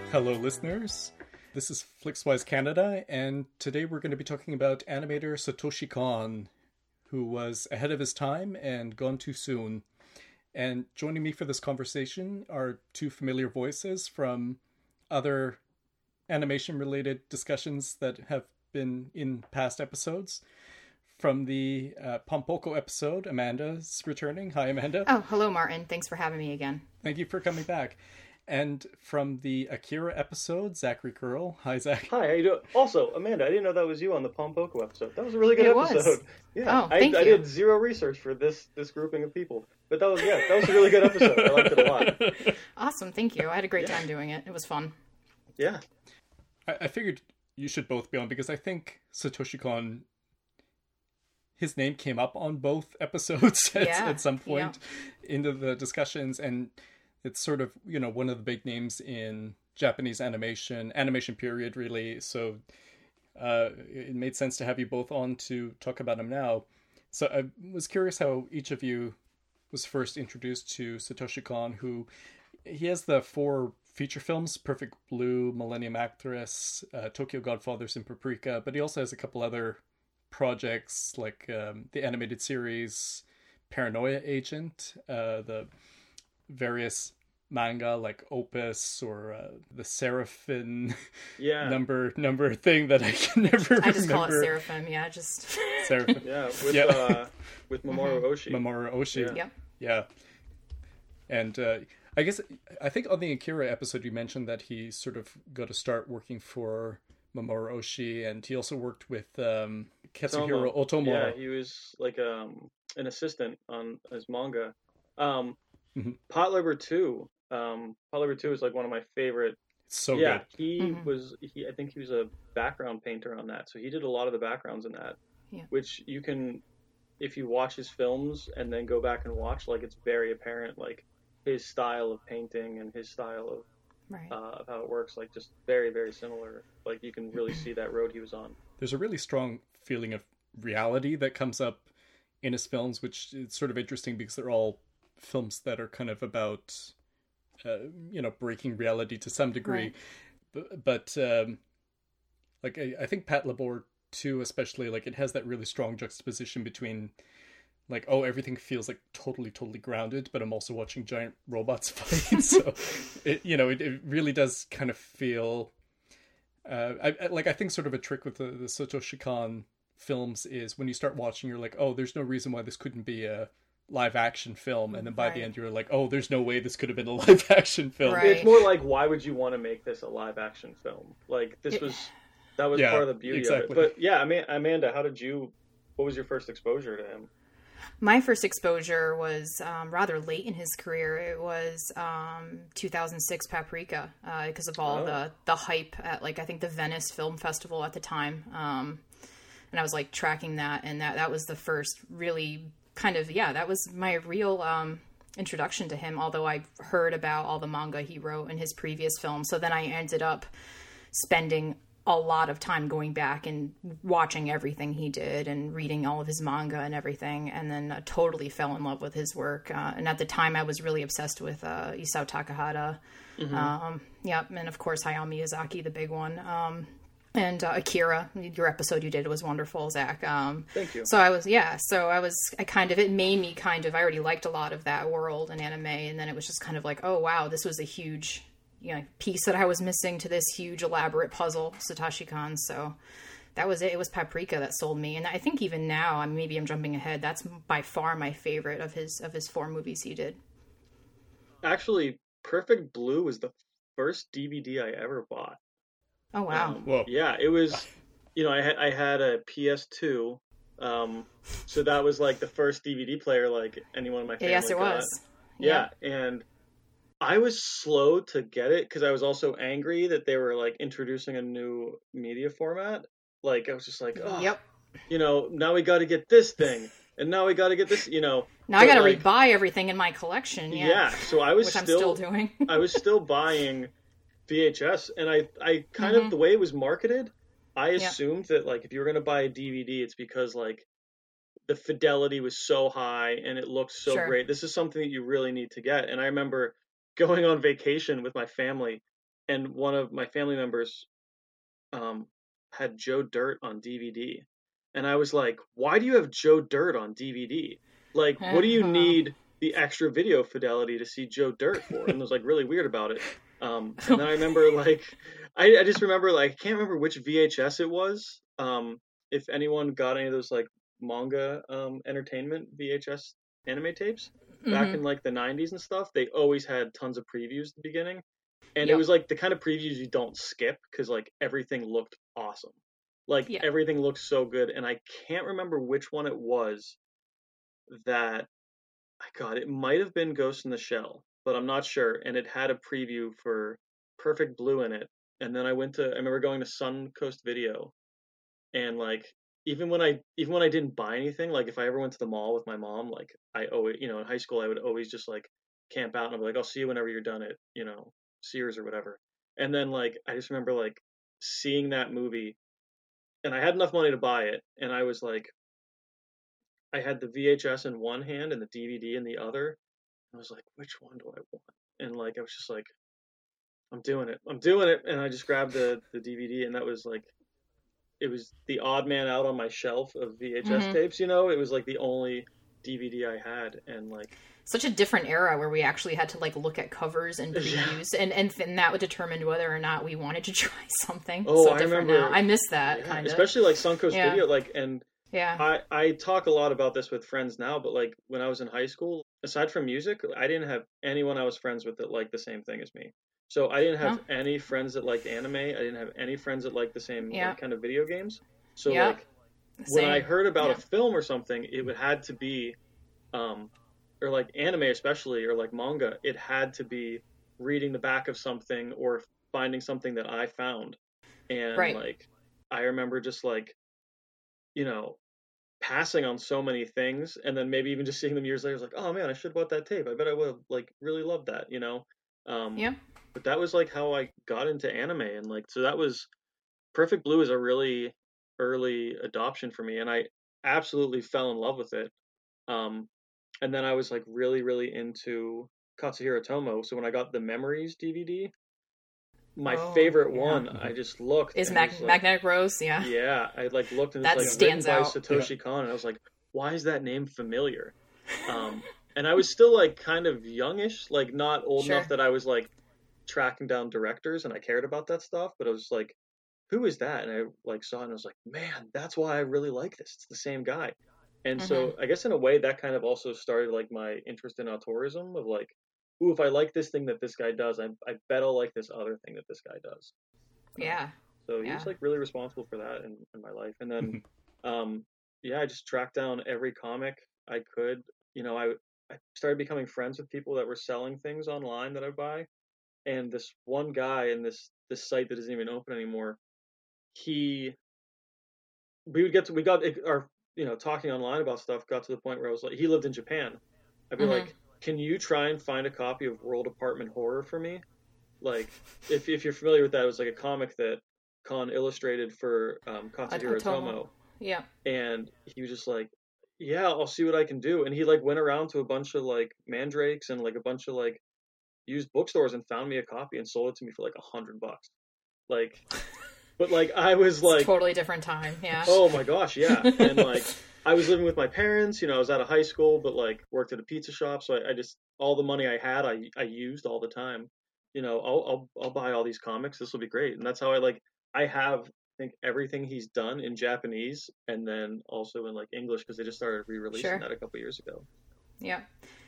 Hello, listeners. This is Flixwise Canada, and today we're going to be talking about animator Satoshi Kon, who was ahead of his time and gone too soon. And joining me for this conversation are two familiar voices from other animation-related discussions that have been in past episodes. From the Pompoko episode, Amanda's returning. Hi, Amanda. Oh, hello, Martin. Thanks for having me again. Thank you for coming back. And from the Akira episode, Zachary Curl. Hi, Zach. Hi, how you doing? Also, Amanda, I didn't know that was you on the Pompoko episode. That was a really good episode. Was. Yeah, Oh, thank you. I did zero research for this grouping of people, but that was a really good episode. I liked it a lot. Awesome, thank you. I had a great time doing it. It was fun. Yeah. I figured you should both be on because I think Satoshi Kon, his name came up on both episodes at some point into the discussions, and it's sort of, one of the big names in Japanese animation period, really. So it made sense to have you both on to talk about him now. So I was curious how each of you was first introduced to Satoshi Kon, who he has the 4 feature films, Perfect Blue, Millennium Actress, Tokyo Godfathers, and Paprika, but he also has a couple other projects like the animated series Paranoia Agent, the various manga like Opus or the Seraphim number thing that I can never remember. I just call it Seraphim, just Seraphim. With Mamoru Oshii. Mamoru Oshii. Yeah. And I think on the Akira episode you mentioned that he sort of got to start working for Mamoru Oshii, and he also worked with Katsuhiro Otomo. Yeah, he was like an assistant on his manga. Pot Liver 2. Pot Liver 2 is like one of my favorite. It's so good. I think he was a background painter on that, so he did a lot of the backgrounds in that. Yeah. Which you can, if you watch his films and then go back and watch, like it's very apparent, like his style of painting and his style of of how it works, like just very, very similar. Like you can really see that road he was on. There's a really strong feeling of reality that comes up in his films, which is sort of interesting because they're all films that are kind of about, breaking reality to some degree. Right. But I think Pat Labor too, especially, like it has that really strong juxtaposition between like, oh, everything feels like totally grounded, but I'm also watching giant robots fight. So it really does kind of feel I think sort of a trick with the Satoshi Kon films is when you start watching, you're like, oh, there's no reason why this couldn't be a live action film, and then by the end you're like, oh, there's no way this could have been a live action film. Right. It's more like, why would you want to make this a live action film? Like that was part of the beauty of it. But yeah, I mean, Amanda, what was your first exposure to him? My first exposure was rather late in his career. It was 2006 Paprika, because of all the hype at, like, I think the Venice Film Festival at the time. And I was like tracking that, and that was the first really kind of, that was my real introduction to him, although I heard about all the manga he wrote in his previous films. So then I ended up spending a lot of time going back and watching everything he did and reading all of his manga and everything, and then totally fell in love with his work. And at the time I was really obsessed with Isao Takahata. And of course Hayao Miyazaki, the big one. And Akira, your episode you did was wonderful, Zach. Thank you. It made me kind of, I already liked a lot of that world and anime, and then it was just kind of like, oh wow, this was a huge piece that I was missing to this huge elaborate puzzle, Satoshi Kon. So that was it. It was Paprika that sold me. And I think even now, maybe I'm jumping ahead, that's by far my favorite of his 4 movies he did. Actually, Perfect Blue was the first DVD I ever bought. Oh wow. Yeah, it was, I had a PS2, so that was like the first DVD player like anyone in my family Yes, it got. was. Yeah, and I was slow to get it because I was also angry that they were like introducing a new media format. Like I was just like, oh, yep. Now we got to get this thing, and now we got to get this, Now I got to rebuy everything in my collection. Yeah. So I was which I'm still doing. I was still buying VHS, and I kind of, the way it was marketed, I assumed that like if you were going to buy a DVD, it's because like the fidelity was so high and it looked so great. This is something that you really need to get. And I remember going on vacation with my family, and one of my family members had Joe Dirt on DVD, and I was like, why do you have Joe Dirt on DVD? Like, what do you need the extra video fidelity to see Joe Dirt for? And I was like really weird about it. And then I remember like, I just remember like, I can't remember which VHS it was. If anyone got any of those like manga entertainment VHS anime tapes back in like the 90s and stuff, they always had tons of previews at the beginning. And it was like the kind of previews you don't skip because like everything looked awesome. Like everything looked so good. And I can't remember which one it was that it might have been Ghost in the Shell, but I'm not sure. And it had a preview for Perfect Blue in it. And then I remember going to Suncoast Video, and like even when I didn't buy anything, like if I ever went to the mall with my mom, like I always, in high school I would always just like camp out and I'd be like, I'll see you whenever you're done at, Sears or whatever. And then like I just remember like seeing that movie, and I had enough money to buy it, and I was like, I had the VHS in one hand and the DVD in the other. And I was like, which one do I want? And like, I was just like, I'm doing it. And I just grabbed the DVD, and that was like, it was the odd man out on my shelf of VHS tapes, It was like the only DVD I had. And like, such a different era where we actually had to like look at covers and previews, and that would determine whether or not we wanted to try something. Oh, I remember. Now. I miss that kind of. Especially like Suncoast Video, like, and I talk a lot about this with friends now, but like when I was in high school, aside from music, I didn't have anyone I was friends with that liked the same thing as me. So I didn't have any friends that liked anime. I didn't have any friends that liked the same like, kind of video games. So like when I heard about a film or something, it would had to be, or like anime especially, or like manga, it had to be reading the back of something or finding something that I found. And like I remember just like, passing on so many things, and then maybe even just seeing them years later, I was like, oh man, I should have bought that tape. I bet I would have like really loved that, But that was like how I got into anime, and like so that was Perfect Blue is a really early adoption for me, and I absolutely fell in love with it. And then I was like really, really into Katsuhiro Otomo. So when I got the Memories DVD, my favorite one, I just looked. Is Magnetic Rose, Yeah, I like looked, and that it's like stands written by out. Satoshi Kon, and I was like, why is that name familiar? And I was still like kind of youngish, like not old enough that I was like tracking down directors and I cared about that stuff, but I was like, who is that? And I like saw it and I was like, man, that's why I really like this. It's the same guy. And so I guess in a way that kind of also started like my interest in auteurism of like, ooh, if I like this thing that this guy does, I bet I'll like this other thing that this guy does. So he was like really responsible for that in my life. And then, I just tracked down every comic I could. I started becoming friends with people that were selling things online that I buy. And this one guy in this site that isn't even open anymore, we got our, talking online about stuff got to the point where I was like, he lived in Japan. I'd be like, can you try and find a copy of World Apartment Horror for me? Like, if you're familiar with that, it was like a comic that Kon illustrated for Katsuhiro Otomo. Yeah. And he was just like, yeah, I'll see what I can do. And he like went around to a bunch of like mandrakes and like a bunch of like used bookstores and found me a copy and sold it to me for like $100. Like, but like I was like totally different time. Yeah. Oh my gosh, yeah. And like I was living with my parents, I was out of high school, but like worked at a pizza shop, so I just all the money I had I used all the time. I'll buy all these comics. This will be great. And that's how I have I think everything he's done in Japanese and then also in like English because they just started re-releasing that a couple years ago. Yeah.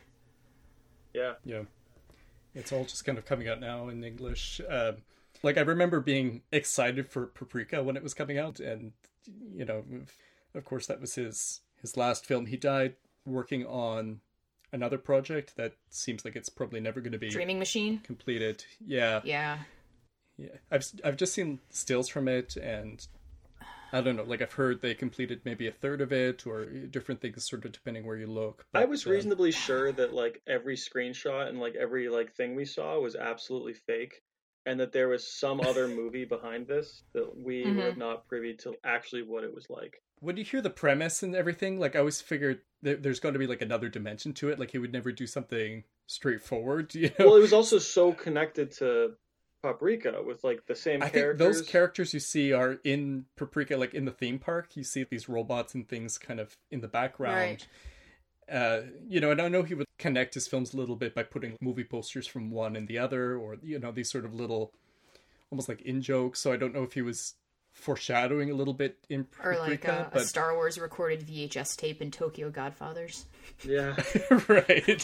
It's all just kind of coming out now in English. Like I remember being excited for Paprika when it was coming out, and of course that was his last film. He died working on another project that seems like it's probably never going to be Dreaming Machine completed. Yeah. I've just seen stills from it, and I don't know, like I've heard they completed maybe a third of it or different things sort of depending where you look. But, I was reasonably sure that like every screenshot and like every like thing we saw was absolutely fake, and that there was some other movie behind this that we were not privy to actually what it was like. When you hear the premise and everything, like I always figured there's going to be like another dimension to it. Like he would never do something straightforward, Well, it was also so connected to Paprika with like the same I characters. think those characters you see are in Paprika, like in the theme park. You see these robots and things kind of in the background. Right. And I know he would connect his films a little bit by putting movie posters from one and the other, or these sort of little, almost like in jokes. So I don't know if he was foreshadowing a little bit in Paprika, or like a Star Wars recorded VHS tape in Tokyo Godfathers. Yeah. Right.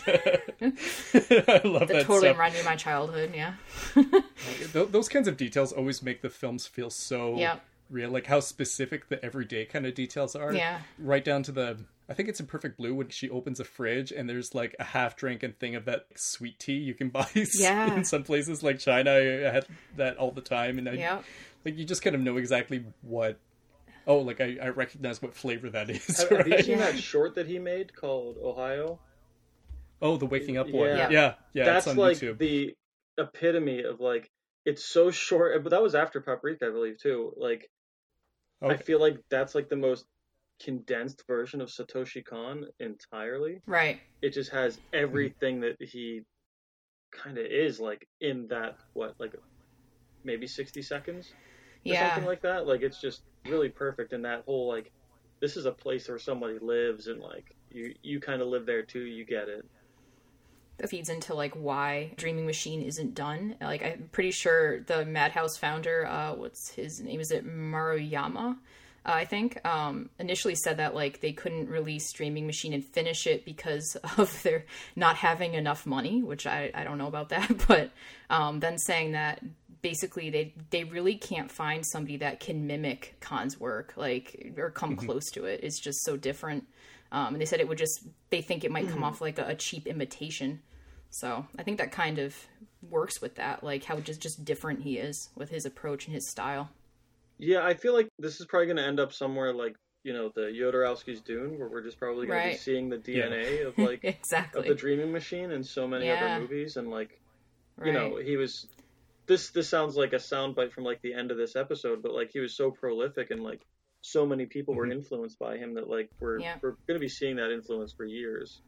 I love that totally stuff. reminded me of my childhood. Yeah. Those kinds of details always make the films feel so real, like how specific the everyday kind of details are. Yeah. Right down to I think it's in Perfect Blue when she opens a fridge and there's like a half-drinking thing of that sweet tea you can buy in some places like China. I had that all the time, and like you just kind of know exactly what. Oh, like I recognize what flavor that is. Have you seen that short that he made called Ohio? Oh, the Waking Up one. Yeah. That's it's on like YouTube. The epitome of like, it's so short, but that was after Paprika, I believe, too. Like, okay. I feel like that's like the most condensed version of Satoshi Kon entirely. Right. It just has everything that he kind of is like in that, like maybe 60 seconds or something like that. Like, it's just really perfect in that whole, like, this is a place where somebody lives, and like you kind of live there too. You get it. That feeds into like why Dreaming Machine isn't done. Like, I'm pretty sure the Madhouse founder, what's his name? Is it Maruyama? I think initially said that like they couldn't release Dreaming Machine and finish it because of their not having enough money, which I don't know about that, but then saying that basically they really can't find somebody that can mimic Khan's work, like, or come close to it. It's just so different. And they said it would they think it might come off like a cheap imitation. So I think that kind of works with that, like how just different he is with his approach and his style. Yeah, I feel like this is probably going to end up somewhere like, the Jodorowsky's Dune, where we're just probably going to be seeing the DNA of like exactly. of the Dreaming Machine in so many other movies, and like, he was. This sounds like a soundbite from like the end of this episode, but like he was so prolific and like so many people were influenced by him that like we're going to be seeing that influence for years.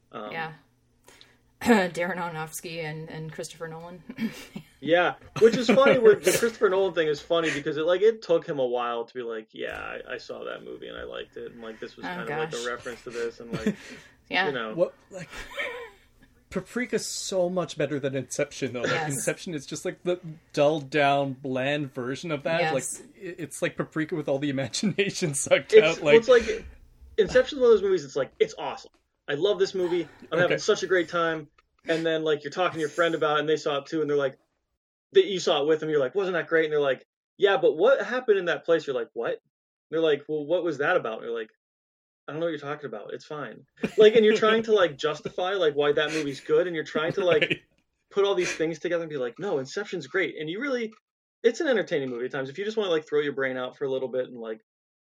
Darren Aronofsky and Christopher Nolan. Yeah, which is funny. Where the Christopher Nolan thing is funny because it took him a while to be like, I saw that movie and I liked it, and like this was kind of like a reference to this, and like what like. Paprika's so much better than Inception, though. Like, Inception is just like the dulled down, bland version of that. Yes. Like it's like Paprika with all the imagination sucked out. Like, it's like Inception's one of those movies. It's like, it's awesome. I love this movie. I'm having such a great time. And then like you're talking to your friend about it, and they saw it too, and they're like, you saw it with them. You're like, wasn't that great? And they're like, yeah, but what happened in that place? You're like, what? And they're like, well, what was that about? And you're like, I don't know what you're talking about. It's fine. Like, and you're trying to like justify like why that movie's good, and you're trying to like put all these things together and be like, no, Inception's great. And it's an entertaining movie at times. If you just want to like throw your brain out for a little bit and like,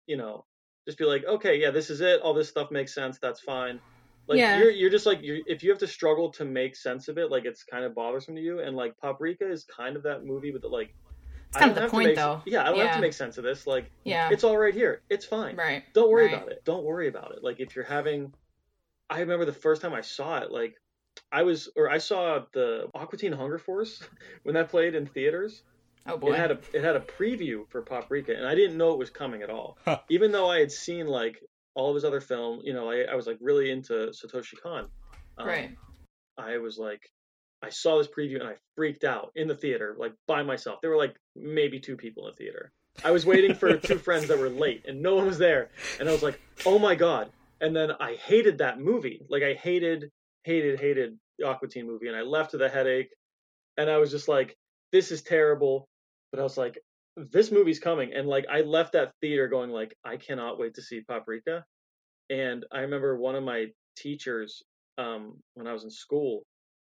just be like, okay, yeah, this is it. All this stuff makes sense. That's fine. Like you're just like, if you have to struggle to make sense of it, like it's kind of bothersome to you. And like Paprika is kind of that movie, but like, it's kind of the point, though. Yeah, I don't have to make sense of this. Like, it's all right here. It's fine. Right. Don't worry about it. Don't worry about it. Like, if you're having... I remember the first time I saw it, like, I saw the Aqua Teen Hunger Force when that played in theaters. Oh, boy. It had a preview for Paprika, and I didn't know it was coming at all. Even though I had seen, like, all of his other film, I was, like, really into Satoshi Kon. Right. I was, like... I saw this preview and I freaked out in the theater, like by myself. There were like maybe 2 people in the theater. I was waiting for 2 friends that were late and no one was there. And I was like, oh my God. And then I hated that movie. Like I hated the Aqua Teen movie. And I left with a headache. And I was just like, this is terrible. But I was like, this movie's coming. And like, I left that theater going like, I cannot wait to see Paprika. And I remember one of my teachers, when I was in school,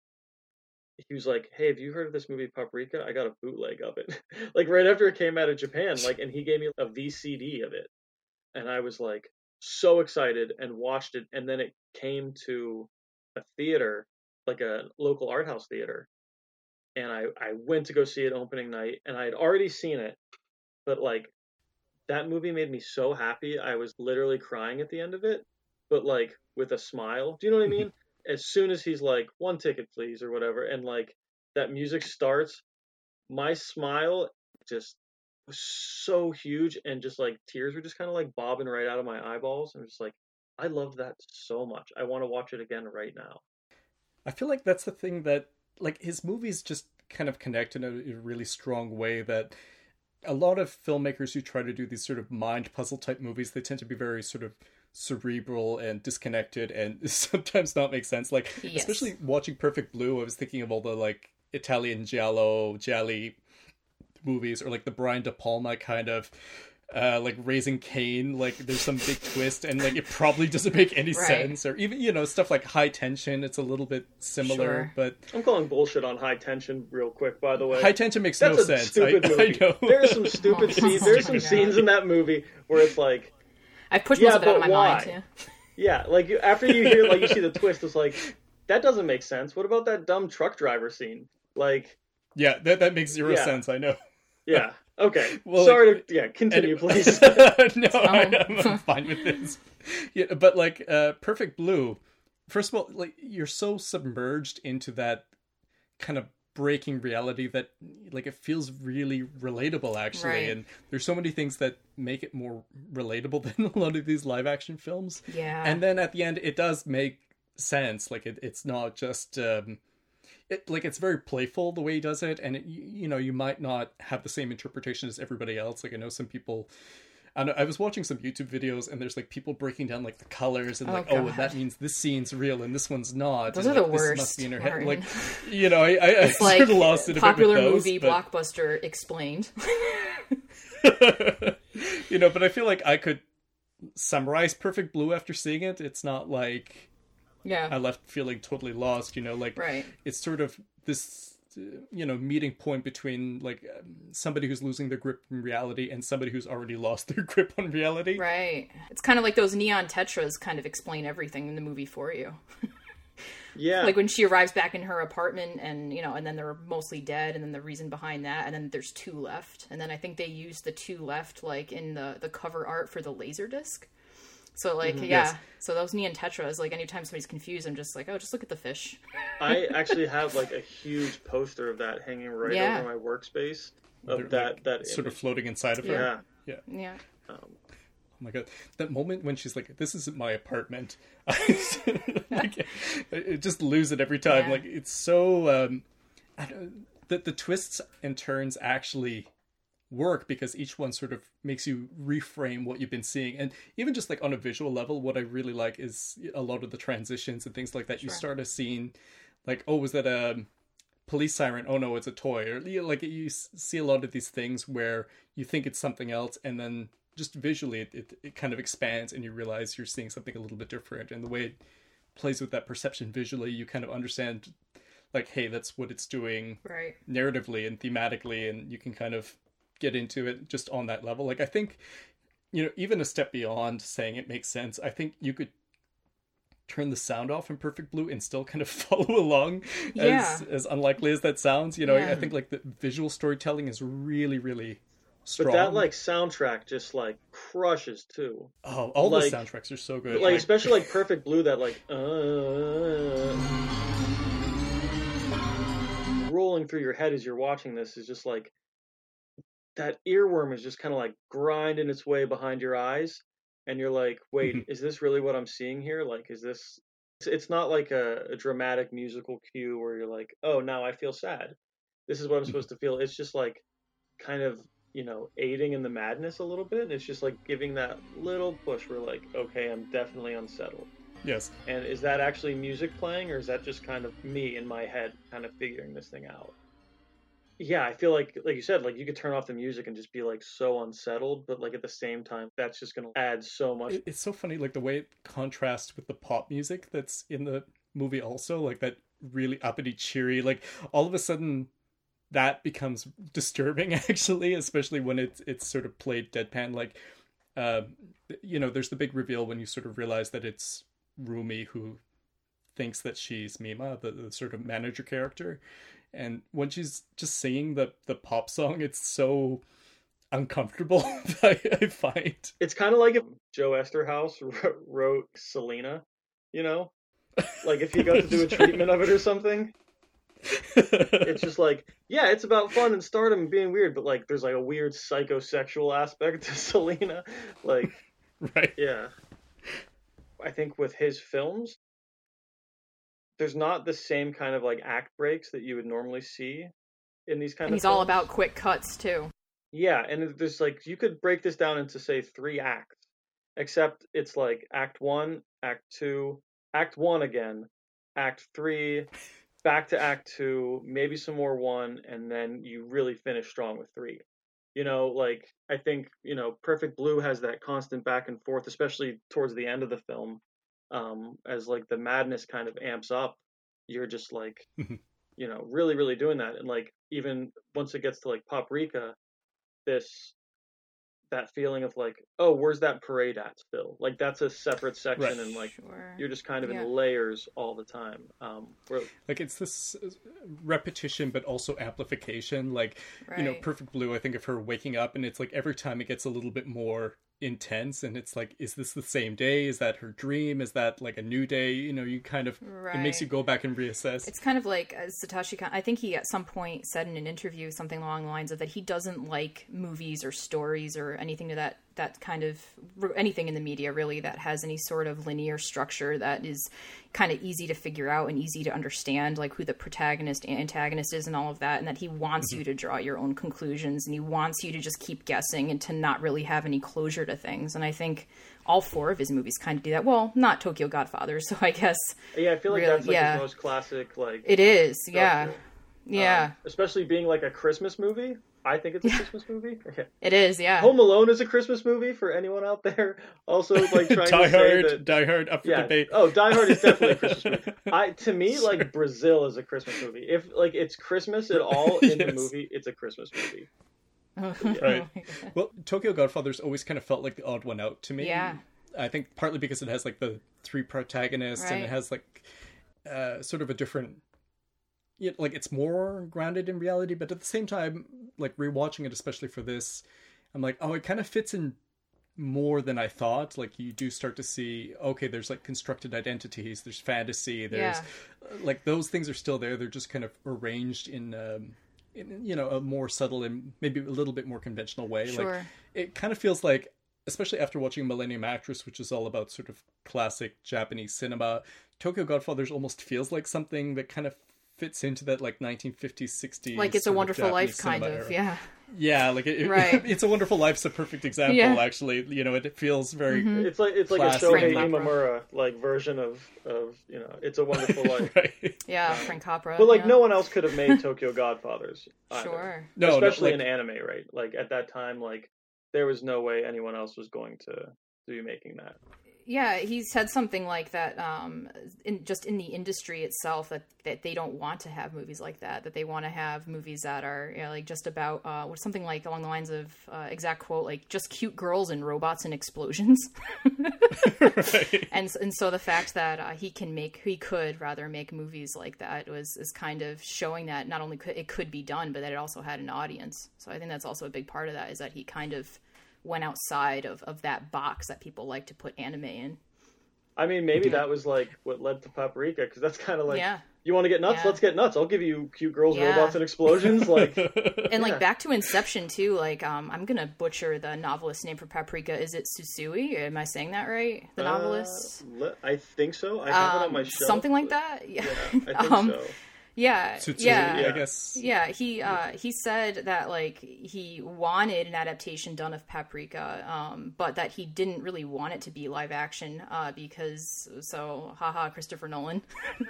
he was like, hey, have you heard of this movie Paprika? I got a bootleg of it. Like right after it came out of Japan, like, and he gave me a VCD of it. And I was like so excited and watched it. And then it came to a theater, like a local art house theater. And I went to go see it opening night, and I had already seen it, but like that movie made me so happy. I was literally crying at the end of it, but like with a smile. Do you know what I mean? As soon as he's like, 1 ticket, please, or whatever, and like that music starts, my smile just was so huge, and just like tears were just kind of like bobbing right out of my eyeballs. I'm just like, I loved that so much. I want to watch it again right now. I feel like that's the thing that, like, his movies just kind of connect in a really strong way, that a lot of filmmakers who try to do these sort of mind puzzle type movies, they tend to be very sort of cerebral and disconnected and sometimes not make sense. Like, yes. Especially watching Perfect Blue, I was thinking of all the, like, Italian giallo movies, or like the Brian De Palma kind of like Raising Cain, like there's some big twist and like it probably doesn't make any sense. Or even, you know, stuff like High Tension, it's a little bit similar. But I'm calling bullshit on High Tension real quick, by the way. High Tension makes no sense. I know. There's some stupid scenes. There's some scenes in that movie where it's like, I pushed most of it out of my mind. Yeah, like after you hear, like you see the twist, it's like, that doesn't make sense. What about that dumb truck driver scene? Like, yeah, that makes zero sense. I know. Yeah. Okay. Well, sorry to continue, please. No, I'm fine with this. Yeah, but like Perfect Blue, first of all, like you're so submerged into that kind of breaking reality that like it feels really relatable actually, right. And there's so many things that make it more relatable than a lot of these live action films. Yeah. And then at the end, it does make sense. Like it's not just. It's very playful the way he does it, and you know, you might not have the same interpretation as everybody else. Like I know some people, I was watching some YouTube videos, and there's like people breaking down like the colors and God. That means this scene's real and this one's not. Those and, are like, the worst. This must be in her head. Like, you know, I like sort of lost it a bit with those. Popular movie blockbuster explained. You know, but I feel like I could summarize Perfect Blue after seeing it. It's not like. Yeah, I left feeling totally lost, you know, like It's sort of this, you know, meeting point between like somebody who's losing their grip on reality and somebody who's already lost their grip on reality. Right. It's kind of like those neon tetras kind of explain everything in the movie for you. Yeah. Like when she arrives back in her apartment and, you know, and then they're mostly dead and then the reason behind that. And then there's 2 left. And then I think they use the 2 left like in the cover art for the Laserdisc. So, like, yes. So those neon tetras, like, anytime somebody's confused, I'm just like, oh, just look at the fish. I actually have, like, a huge poster of that hanging right over my workspace. Of that sort of floating inside of her. Yeah. Oh my God. That moment when she's like, this isn't my apartment. Like, I just lose it every time. Yeah. Like, it's so... the twists and turns actually... work because each one sort of makes you reframe what you've been seeing. And even just like on a visual level, what I really like is a lot of the transitions and things like that. Sure. You start a scene like, oh, was that a police siren? Oh no, it's a toy. Or like you see a lot of these things where you think it's something else, and then just visually it kind of expands and you realize you're seeing something a little bit different. And the way it plays with that perception visually, you kind of understand like, hey, that's what it's doing narratively and thematically, and you can kind of get into it just on that level. Like I think, you know, even a step beyond saying it makes sense, I think you could turn the sound off in Perfect Blue and still kind of follow along, as unlikely as that sounds. You know, I think like the visual storytelling is really, really strong. But that like soundtrack just like crushes too. Oh, all like, the soundtracks are so good. Like especially like Perfect Blue, that like rolling through your head as you're watching this is just like, that earworm is just kind of like grinding its way behind your eyes, and you're like, wait, is this really what I'm seeing here? Like, is this... It's not like a dramatic musical cue where you're like, oh, now I feel sad. This is what I'm supposed to feel. It's just like kind of, you know, aiding in the madness a little bit. It's just like giving that little push where like, okay, I'm definitely unsettled. Yes. And is that actually music playing, or is that just kind of me in my head kind of figuring this thing out? Yeah, I feel like you said, like you could turn off the music and just be like so unsettled, but like at the same time, that's just going to add so much. It's so funny, like the way it contrasts with the pop music that's in the movie also, like that really uppity, cheery, like all of a sudden that becomes disturbing actually, especially when it's sort of played deadpan. Like, you know, there's the big reveal when you sort of realize that it's Rumi who thinks that she's Mima, the sort of manager character. And when she's just singing the pop song, it's so uncomfortable, I find. It's kind of like if Joe Esterhaus wrote Selena, you know? Like if he got to do a treatment of it or something. It's just like, yeah, it's about fun and stardom and being weird, but like there's like a weird psychosexual aspect to Selena. Like, right. Yeah. I think with his films, there's not the same kind of like act breaks that you would normally see in these kind and of he's films. all about quick cuts too. Yeah, and there's like, you could break this down into say 3 acts, except it's like act 1, act 2, act 1 again, act 3, back to act 2, maybe some more 1, and then you really finish strong with 3. You know, like, I think, you know, Perfect Blue has that constant back and forth, especially towards the end of the film, as like the madness kind of amps up. You're just like, you know, really, really doing that. And like, even once it gets to like Paprika, that feeling of like, oh, where's that parade at still? Like, that's a separate section, right. And like, you're just kind of in layers all the time. Like, it's this repetition, but also amplification. Like, you know, Perfect Blue, I think of her waking up, and it's like every time it gets a little bit more intense, and it's like, is this the same day? Is that her dream? Is that like a new day? You know, you kind of, it makes you go back and reassess. It's kind of like Satoshi Kon, I think he at some point said in an interview something along the lines of that he doesn't like movies or stories or anything to that kind of, anything in the media really that has any sort of linear structure that is kind of easy to figure out and easy to understand, like who the protagonist and antagonist is and all of that, and that he wants you to draw your own conclusions, and he wants you to just keep guessing and to not really have any closure to things. And I think all 4 of his movies kind of do that. Well, not Tokyo Godfathers, so I guess. Yeah, I feel like really, that's like his most classic, like. It is, structure. Yeah. Especially being like a Christmas movie. I think it's a Christmas movie. Okay. It is, yeah. Home Alone is a Christmas movie for anyone out there. Also, like trying to say that Die Hard up for debate. Oh, Die Hard is definitely a Christmas movie. To me, like Brazil is a Christmas movie. If like it's Christmas at all in the movie, it's a Christmas movie. Right. Well, Tokyo Godfathers always kind of felt like the odd one out to me. Yeah. I think partly because it has like the 3 protagonists, and it has like sort of a different. Yeah, like it's more grounded in reality, but at the same time, like rewatching it, especially for this, I'm like, oh, it kind of fits in more than I thought. Like you do start to see, okay, there's like constructed identities, there's fantasy, there's like those things are still there. They're just kind of arranged in you know, a more subtle and maybe a little bit more conventional way. Sure. Like it kind of feels like, especially after watching Millennium Actress, which is all about sort of classic Japanese cinema, Tokyo Godfathers almost feels like something that kind of fits into that like 1950s, 60s, like It's a Wonderful Life kind of era. Yeah, like It's a Wonderful Life's a perfect example. Actually, you know, it feels very it's like a Shohei Imamura like version of you know, It's a Wonderful Life. Frank Capra, but like no one else could have made Tokyo Godfathers either. Sure. No, especially in anime, right? Like at that time, like there was no way anyone else was going to be making that. Yeah, he said something like that, in the industry itself, that they don't want to have movies like that they want to have movies that are, you know, like just about, something like along the lines of, exact quote, like just cute girls and robots and explosions. Right. And so the fact that he could make movies like that is kind of showing that not only it could be done, but that it also had an audience. So I think that's also a big part of that, is that he kind of went outside of that box that people like to put anime in. I mean, maybe that was like what led to Paprika, because that's kind of like, you want to get nuts? Let's get nuts. I'll give you cute girls, robots, and explosions. Like, and like back to Inception too. Like, I'm gonna butcher the novelist's name for Paprika. Is it Susui? Am I saying that right? The novelist? I think so. I have it on my shelf. Something like that. Yeah, I think so. I guess. Yeah, he said that like he wanted an adaptation done of Paprika, but that he didn't really want it to be live action because haha, Christopher Nolan.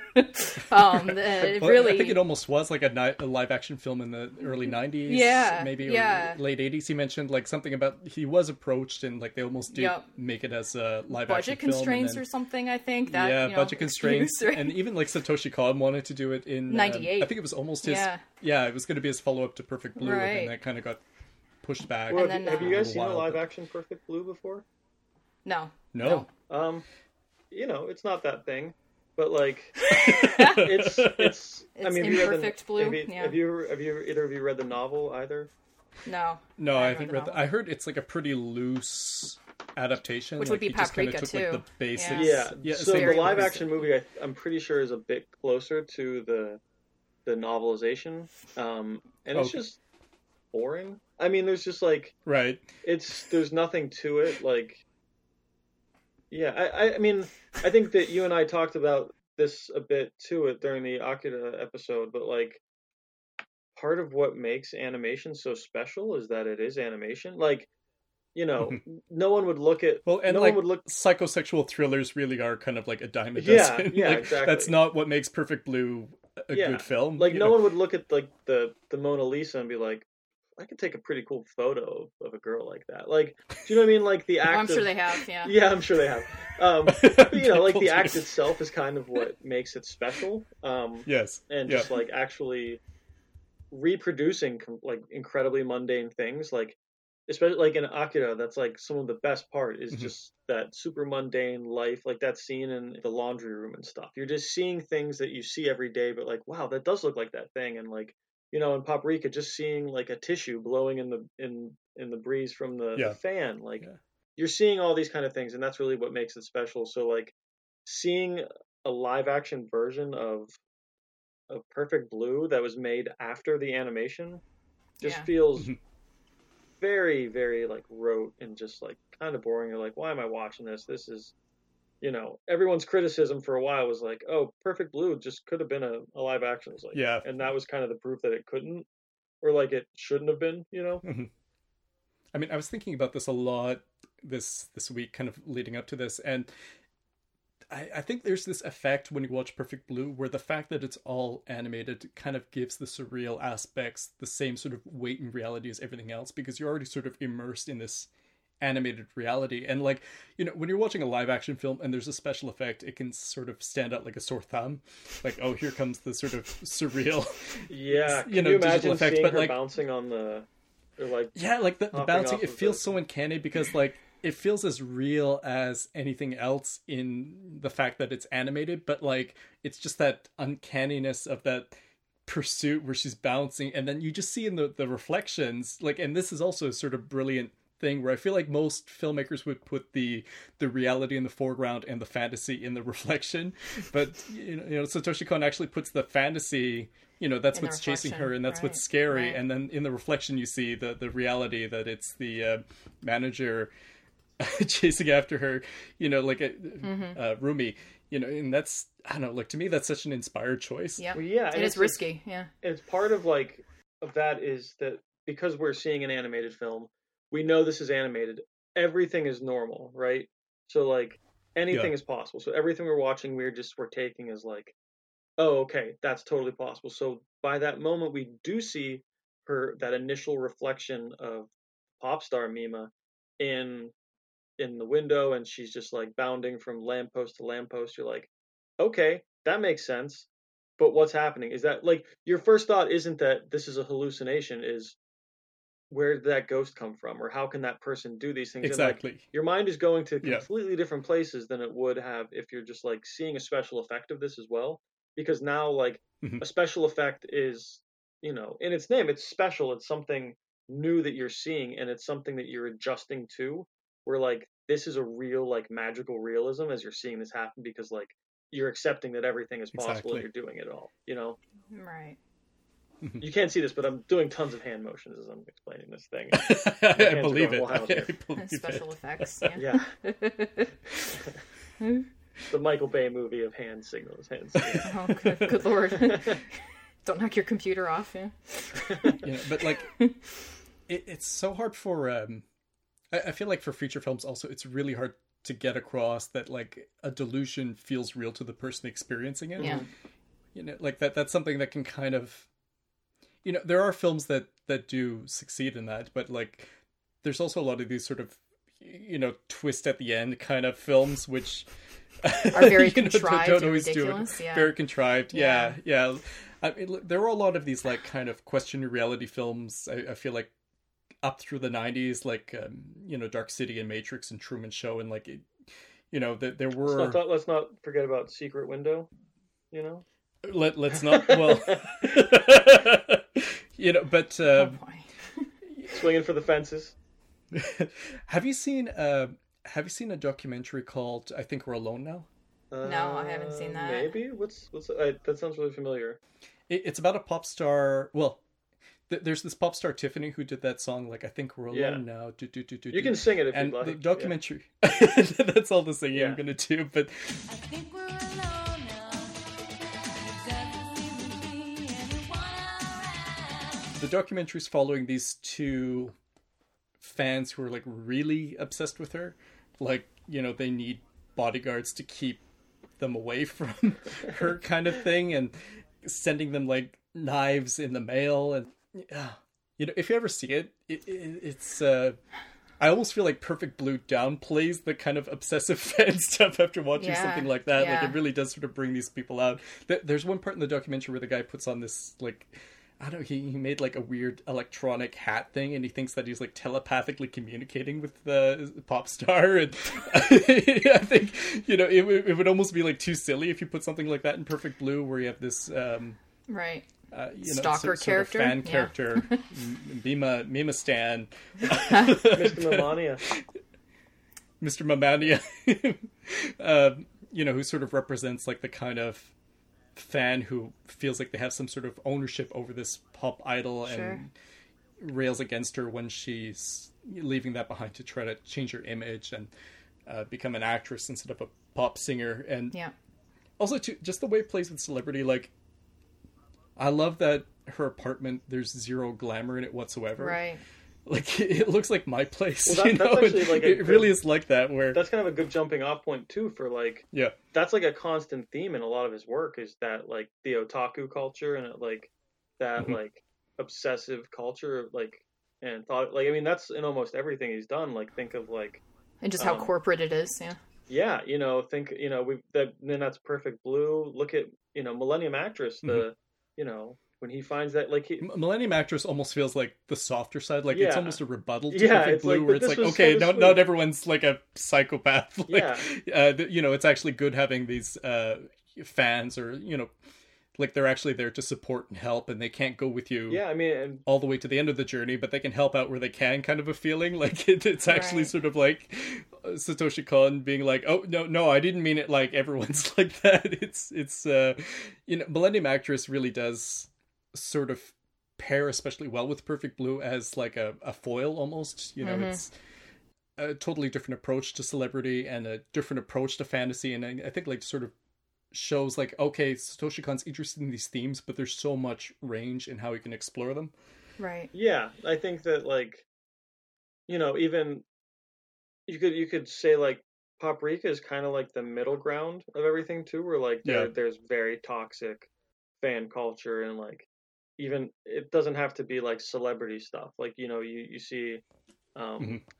Really, I think it almost was like a live action film in the early 90s, maybe or late 80s. He mentioned like something about he was approached and like they almost did make it as a live action film. Budget constraints or something, I think. That, budget constraints, and even like Satoshi Kon wanted to do it in 98. I think it was almost his. Yeah, it was going to be his follow-up to Perfect Blue, and that kind of got pushed back. Well, have you guys seen a live-action Perfect Blue before? No. You know, it's not that thing, but like, it's. I mean, Imperfect Blue. Have you either of you read the novel either? No, I haven't read. I heard it's like a pretty loose adaptation, which would be Paprika took, too. Like, the basics. Yeah. So the live action movie, I'm pretty sure, is a bit closer to the novelization, and it's just boring. I mean, there's just like there's nothing to it. Like, yeah, I mean, I think that you and I talked about this a bit too during the Akira episode, but like, part of what makes animation so special is that it is animation. Like, you know, no one would look at psychosexual thrillers really are kind of like a dime a dozen. Yeah, like, exactly. That's not what makes Perfect Blue a good film. Like, no one would look at like the Mona Lisa and be like, I could take a pretty cool photo of a girl like that. Like, do you know what I mean? Like the act. I'm sure they have. Yeah. Yeah, I'm sure they have. But, you know, like the act itself is kind of what makes it special. Yes. And just like actually reproducing like incredibly mundane things, like especially like in Akira, that's like some of the best part is just that super mundane life, like that scene in the laundry room and stuff. You're just seeing things that you see every day, but like, wow, that does look like that thing. And like, you know, in Paprika, just seeing like a tissue blowing in the breeze from the fan, like you're seeing all these kind of things, and that's really what makes it special. So like seeing a live action version of Perfect Blue that was made after the animation just feels very, very like rote and just like kind of boring. You're like, why am I watching this? This is, you know, everyone's criticism for a while was like, oh, Perfect Blue just could have been a live action. It's like, and that was kind of the proof that it couldn't, or like it shouldn't have been, you know? I mean, I was thinking about this a lot this week, kind of leading up to this, and I think there's this effect when you watch Perfect Blue where the fact that it's all animated kind of gives the surreal aspects the same sort of weight and reality as everything else, because you're already sort of immersed in this animated reality. And like, you know, when you're watching a live action film and there's a special effect, it can sort of stand out like a sore thumb, like, oh, here comes the sort of surreal you know, digital effect, but like bouncing on the, or like, like the bouncing, it feels so uncanny because like it feels as real as anything else in the fact that it's animated, but like it's just that uncanniness of that pursuit where she's bouncing, and then you just see in the reflections, like, and this is also a sort of brilliant thing where I feel like most filmmakers would put the reality in the foreground and the fantasy in the reflection, but you know Satoshi Kon actually puts the fantasy, you know, that's what's chasing her and that's what's scary, and then in the reflection you see the reality that it's the manager chasing after her, you know, like Rumi, you know, and that's, I don't know, like to me that's such an inspired choice. Well, and it's risky. It's part of like of that is that because we're seeing an animated film, we know this is animated, everything is normal, right? So like anything is possible. So everything we're watching, we're taking as like, oh, okay, that's totally possible. So by that moment we do see her, that initial reflection of pop star Mima in the window, and she's just like bounding from lamppost to lamppost. You're like, okay, that makes sense. But what's happening is that like your first thought isn't that this is a hallucination, is where did that ghost come from, or how can that person do these things? Exactly. And, like, your mind is going to completely different places than it would have if you're just like seeing a special effect of this as well. Because now like a special effect is, you know, in its name, it's special. It's something new that you're seeing, and it's something that you're adjusting to. Where like this is a real like magical realism as you're seeing this happen, because like you're accepting that everything is possible and you're doing it all, you know? Right. You can't see this, but I'm doing tons of hand motions as I'm explaining this thing. I believe it. Special effects. Yeah. The Michael Bay movie of hand signals. Oh, good lord. Don't knock your computer off. You know, but like, it's so hard for... I feel like for feature films also, it's really hard to get across that like a delusion feels real to the person experiencing it. Yeah. You know, like that's something that can kind of, you know, there are films that do succeed in that, but like there's also a lot of these sort of, you know, twist at the end kind of films, which are very contrived, don't always ridiculous. Do it. Very contrived. Yeah. I mean, there were a lot of these like kind of question reality films. I feel like up through the 90s, like you know, Dark City and Matrix and Truman Show, and like it, you know, there were. Let's not forget about Secret Window. You know. Let's not. Well, you know, but swinging for the fences. Have you seen a documentary called "I Think We're Alone Now"? No, I haven't seen that. Maybe. What's that sounds really familiar. It's about a pop star. Well, there's this pop star Tiffany who did that song, like, I think We're Alone Now. You can sing it if you'd like. And the documentary, that's all the singing I'm going to do, but... I think we're alone now. The documentary's following these two fans who are, like, really obsessed with her. Like, you know, they need bodyguards to keep them away from her kind of thing, and sending them, like, knives in the mail, and you know, if you ever see it, it's I almost feel like Perfect Blue downplays the kind of obsessive fan stuff after watching something like that. Like, it really does sort of bring these people out. There's one part in the documentary where the guy puts on this, like, I don't know, he made like a weird electronic hat thing, and he thinks that he's like telepathically communicating with the pop star, and I think, you know, it would almost be like too silly if you put something like that in Perfect Blue, where you have this right. You know, stalker character, sort of fan character, Mima Stan, Mr. Mamania, you know, who sort of represents like the kind of fan who feels like they have some sort of ownership over this pop idol and rails against her when she's leaving that behind to try to change her image and become an actress instead of a pop singer. And also, too, just the way it plays with celebrity, like, I love that her apartment, there's zero glamour in it whatsoever. Right. Like, it looks like my place. Well, that's actually like it really is like that. Where that's kind of a good jumping off point too for like, that's like a constant theme in a lot of his work, is that like the otaku culture and like that like obsessive culture, like, and thought, like, I mean, that's in almost everything he's done. Like, think of like, and just how corporate it is. Yeah, you know, think, you know, then that's Perfect Blue. Look at, you know, Millennium Actress, you know, when he finds that, like, Millennium Actress almost feels like the softer side. Like, it's almost a rebuttal to Perfect Blue, where it's like, okay, not everyone's like a psychopath. Like, you know, it's actually good having these fans, or, you know, like, they're actually there to support and help, and they can't go with you I mean, all the way to the end of the journey, but they can help out where they can, kind of a feeling. Like, it's actually sort of like Satoshi Kon being like, oh, no, I didn't mean it like everyone's like that. It's you know, Millennium Actress really does sort of pair especially well with Perfect Blue as like a foil almost. You know, it's a totally different approach to celebrity and a different approach to fantasy, and I think, like, sort of shows like, okay, Satoshi Kon's interested in these themes, but there's so much range in how he can explore them. Right. Yeah, I think that, like, you know, even you could say like Paprika is kind of like the middle ground of everything too, where like there's very toxic fan culture, and like, even it doesn't have to be like celebrity stuff. Like, you know, you see how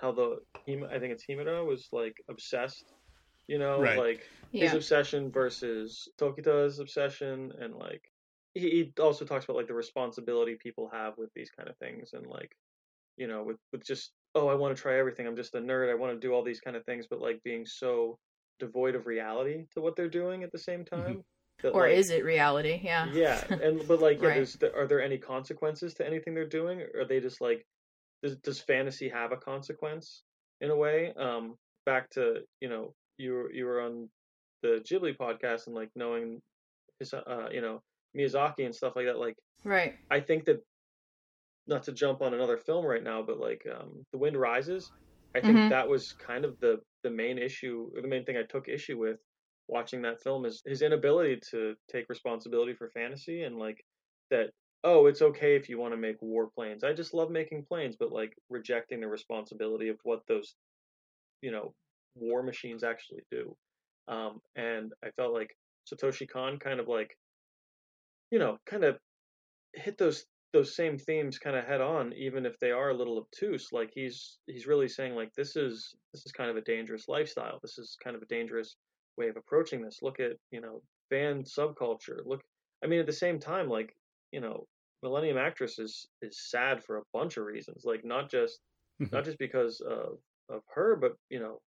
I think it's Himura was like obsessed, you know, like his obsession versus Tokita's obsession, and like he also talks about like the responsibility people have with these kind of things, and like, you know, with just, oh, I want to try everything, I'm just a nerd, I want to do all these kind of things, but like being so devoid of reality to what they're doing at the same time. That, or like, is it reality? But like, are there any consequences to anything they're doing? Or are they just like, does fantasy have a consequence in a way? Back to, you know, you were on the Ghibli podcast, and like knowing his you know, Miyazaki and stuff like that, like, I think that, not to jump on another film right now, but like The Wind Rises, I think that was kind of the main issue, or the main thing I took issue with watching that film, is his inability to take responsibility for fantasy, and like that, oh, it's okay if you want to make warplanes, I just love making planes, but like rejecting the responsibility of what those, you know, war machines actually do. And I felt like Satoshi Kon kind of like, you know, kind of hit those same themes kind of head on, even if they are a little obtuse. Like, he's really saying like, this is kind of a dangerous lifestyle, this is kind of a dangerous way of approaching this. Look at, you know, fan subculture. Look, I mean, at the same time, like, you know, Millennium Actress is sad for a bunch of reasons, like not just because of her, but, you know,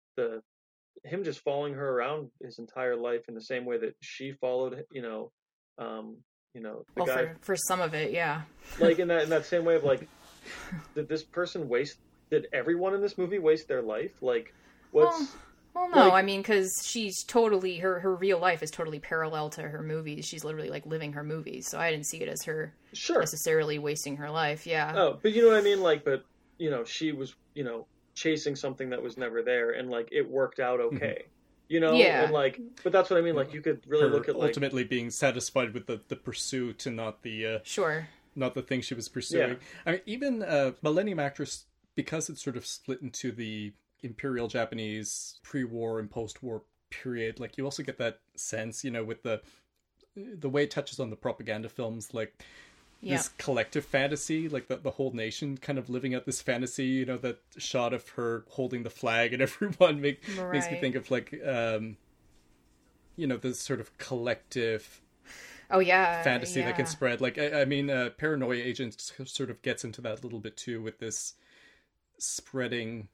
him just following her around his entire life in the same way that she followed, you know, the guy for some of it, like in that same way of like, did everyone in this movie waste their life? Like, what's Well, no, I mean, because she's totally, her real life is totally parallel to her movies. She's literally, like, living her movies. So I didn't see it as her necessarily wasting her life, yeah. Oh, but you know what I mean? Like, but, you know, she was, you know, chasing something that was never there, and, like, it worked out okay. You know? Yeah. And, like, but that's what I mean, like, you could really look at, like... ultimately being satisfied with the pursuit and not the... Sure. Not the thing she was pursuing. Yeah. I mean, even Millennium Actress, because it's sort of split into the Imperial Japanese pre-war and post-war period, like you also get that sense, you know, with the way it touches on the propaganda films, like this collective fantasy, like the whole nation kind of living out this fantasy, you know, that shot of her holding the flag and everyone makes me think of like, you know, this sort of collective fantasy that can spread. Like, I mean, Paranoia Agent sort of gets into that a little bit too with this spreading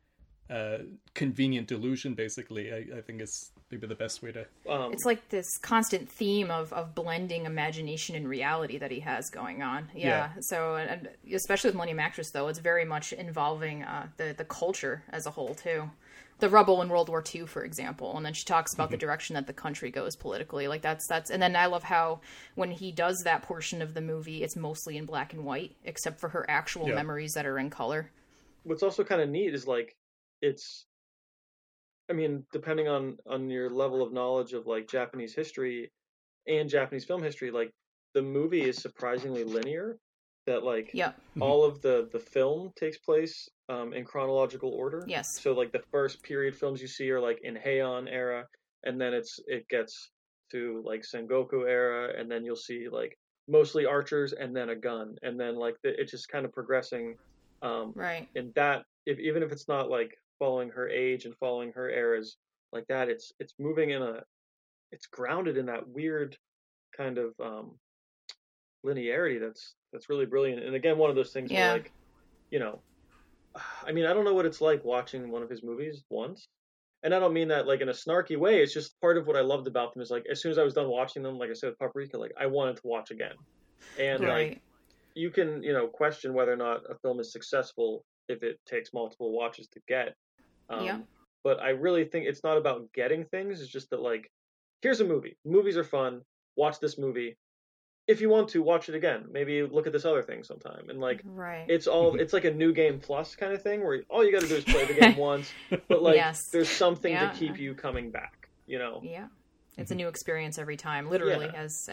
convenient delusion, basically. I think is maybe the best way to... it's like this constant theme of blending imagination and reality that he has going on. So, and especially with Millennium Actress, though, it's very much involving the culture as a whole, too. The rubble in World War II, for example, and then she talks about the direction that the country goes politically. Like that's, and then I love how when he does that portion of the movie, it's mostly in black and white, except for her actual memories that are in color. What's also kind of neat is like, it's, I mean, depending on your level of knowledge of like Japanese history and Japanese film history, like the movie is surprisingly linear. That like all of the film takes place in chronological order. Yes. So like the first period films you see are like in Heian era, and then it gets to like Sengoku era, and then you'll see like mostly archers and then a gun, and then like it's just kind of progressing. Right. And that even if it's not like following her age and following her eras like that, it's moving it's grounded in that weird kind of linearity that's really brilliant. And again, one of those things where like, you know, I mean, I don't know what it's like watching one of his movies once, and I don't mean that like in a snarky way. It's just part of what I loved about them is like as soon as I was done watching them, like I said with Paprika, like I wanted to watch again. And like you can, you know, question whether or not a film is successful if it takes multiple watches to get. But I really think it's not about getting things. It's just that like, here's a movie. Movies are fun. Watch this movie. If you want to, watch it again. Maybe look at this other thing sometime. And like, it's it's like a new game plus kind of thing where all you got to do is play the game once. But like, there's something to keep you coming back, you know? Yeah. It's a new experience every time, literally,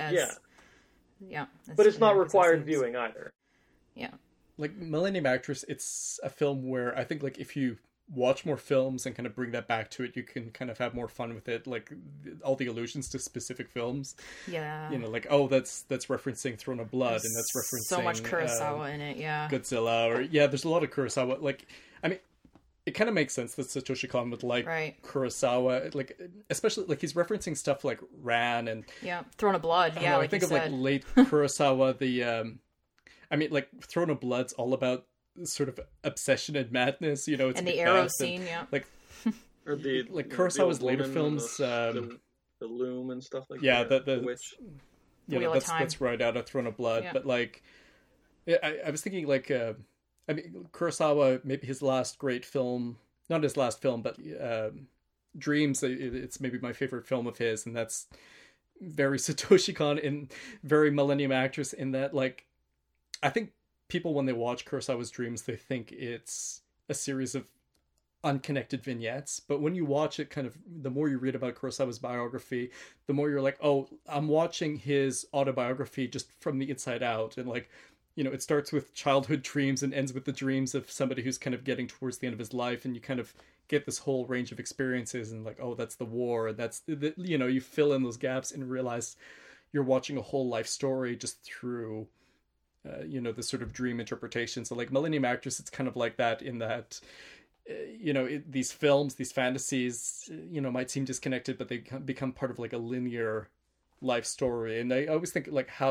but it's not required viewing either. Yeah. Like Millennium Actress, it's a film where I think like if you watch more films and kind of bring that back to it, you can kind of have more fun with it, like all the allusions to specific films, you know, like that's referencing Throne of Blood, and that's referencing so much Kurosawa in it, Godzilla, or there's a lot of Kurosawa. Like, I mean, it kind of makes sense that Satoshi Kon would like Kurosawa, like especially like he's referencing stuff like Ran and Throne of Blood. Like I think of like late Kurosawa. I mean, like Throne of Blood's all about sort of obsession and madness, you know, it's and the arrow scene, like or the like Kurosawa's later films, the loom and stuff like the witch. That's right out of Throne of Blood. But like, I was thinking like, I mean, Kurosawa, maybe his last great film, not his last film, but Dreams. It's maybe my favorite film of his, and that's very Satoshi Kon and very Millennium Actress in that, like, I think people, when they watch Kurosawa's Dreams, they think it's a series of unconnected vignettes. But when you watch it, kind of, the more you read about Kurosawa's biography, the more you're like, oh, I'm watching his autobiography just from the inside out. And like, you know, it starts with childhood dreams and ends with the dreams of somebody who's kind of getting towards the end of his life. And you kind of get this whole range of experiences and like, oh, that's the war. And that's, you know, you fill in those gaps and realize you're watching a whole life story just through you know, the sort of dream interpretation. So like Millennium Actress, it's kind of like that in that, you know, these films, these fantasies, you know, might seem disconnected, but they become part of like a linear life story. And I always think like how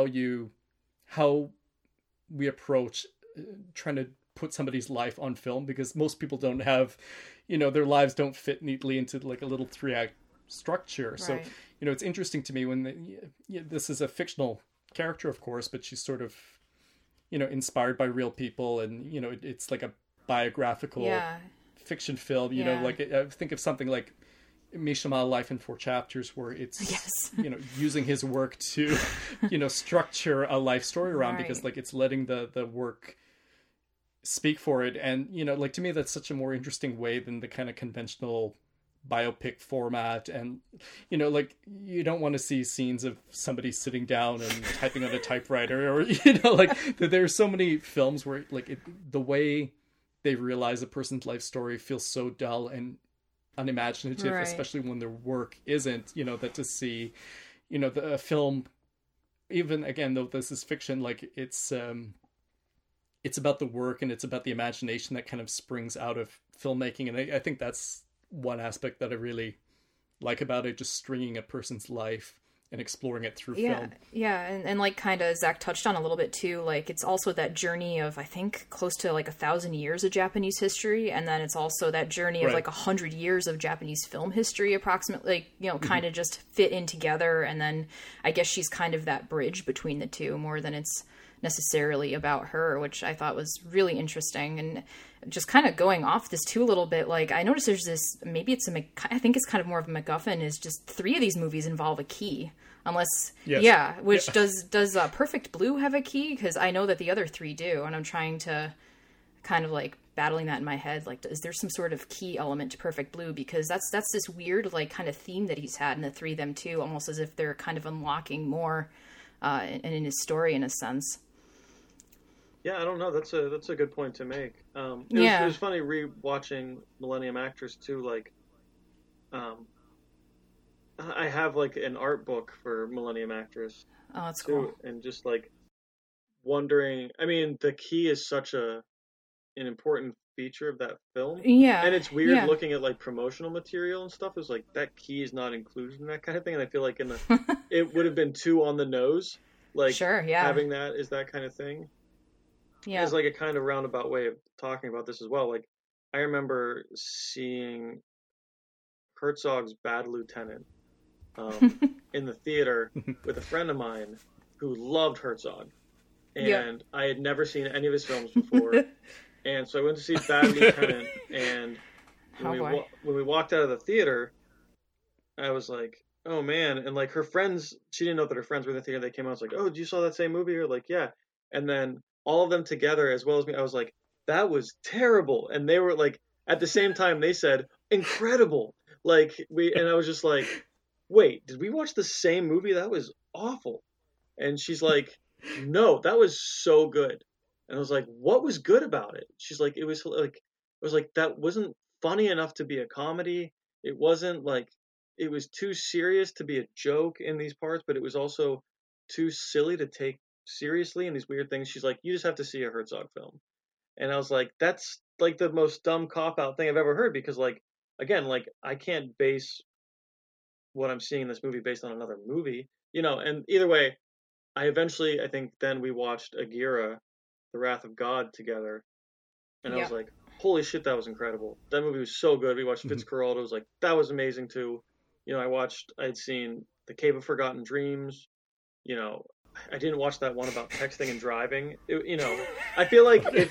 we approach trying to put somebody's life on film, because most people don't have, you know, their lives don't fit neatly into like a little 3-act structure. So, you know, it's interesting to me when this is a fictional character, of course, but she's sort of, you know, inspired by real people, and you know, it's like a biographical fiction film, you know, like I think of something like Mishima, Life in 4 Chapters, where it's, you know, using his work to, you know, structure a life story around, because like it's letting the work speak for it. And, you know, like to me, that's such a more interesting way than the kind of conventional biopic format. And, you know, like you don't want to see scenes of somebody sitting down and typing on a typewriter, or, you know, like there's so many films where like the way they realize a person's life story feels so dull and unimaginative, especially when their work isn't, you know, that to see, you know, the film, even again, though this is fiction, like it's about the work and it's about the imagination that kind of springs out of filmmaking. And I think that's one aspect that I really like about it, just stringing a person's life and exploring it through film. Yeah, and like kind of Zach touched on a little bit too, like it's also that journey of, I think, close to like 1,000 years of Japanese history, and then it's also that journey of like 100 years of Japanese film history, approximately, like, you know, kind of just fit in together. And then I guess she's kind of that bridge between the two more than it's necessarily about her, which I thought was really interesting. And just kind of going off this too a little bit, like I noticed there's this, maybe it's I think it's kind of more of a MacGuffin, is just 3 of these movies involve a key, unless does Perfect Blue have a key? Because I know that the other 3 do, and I'm trying to kind of like battling that in my head, like is there some sort of key element to Perfect Blue? Because that's this weird like kind of theme that he's had in the 3 of them too, almost as if they're kind of unlocking more in his story in a sense. Yeah, I don't know. That's a good point to make. It was funny re-watching Millennium Actress too. Like, I have like an art book for Millennium Actress. Oh, that's too, cool. and just like wondering. I mean, the key is such an important feature of that film. Yeah, and it's weird looking at like promotional material and stuff. Is like that key is not included in that kind of thing, and I feel like in the it would have been too on the nose. Like, having that is that kind of thing. Yeah, it's like a kind of roundabout way of talking about this as well. Like, I remember seeing Herzog's Bad Lieutenant in the theater with a friend of mine who loved Herzog, and I had never seen any of his films before. And so I went to see Bad Lieutenant, and when we walked out of the theater, I was like, oh man. And like her friends, she didn't know that her friends were in the theater. They came out, I was like, oh, did you saw that same movie? Or like, yeah. And then all of them together, as well as me, I was like, that was terrible. And they were like, at the same time, they said, incredible. Like, and I was just like, wait, did we watch the same movie? That was awful. And she's like, no, that was so good. And I was like, what was good about it? She's like, it was like, that wasn't funny enough to be a comedy. It wasn't like, it was too serious to be a joke in these parts, but it was also too silly to take seriously in these weird things. She's like, you just have to see a Herzog film. And I was like, that's like the most dumb cop-out thing I've ever heard, because like, again, like I can't base what I'm seeing in this movie based on another movie, you know. And either way, I think then we watched Agira, The Wrath of God together, and I was like, holy shit, that was incredible. That movie was so good. We watched Fitzcarraldo. I was like, that was amazing too. You know, I'd seen The Cave of Forgotten Dreams. You know, I didn't watch that one about texting and driving. You know, I feel like it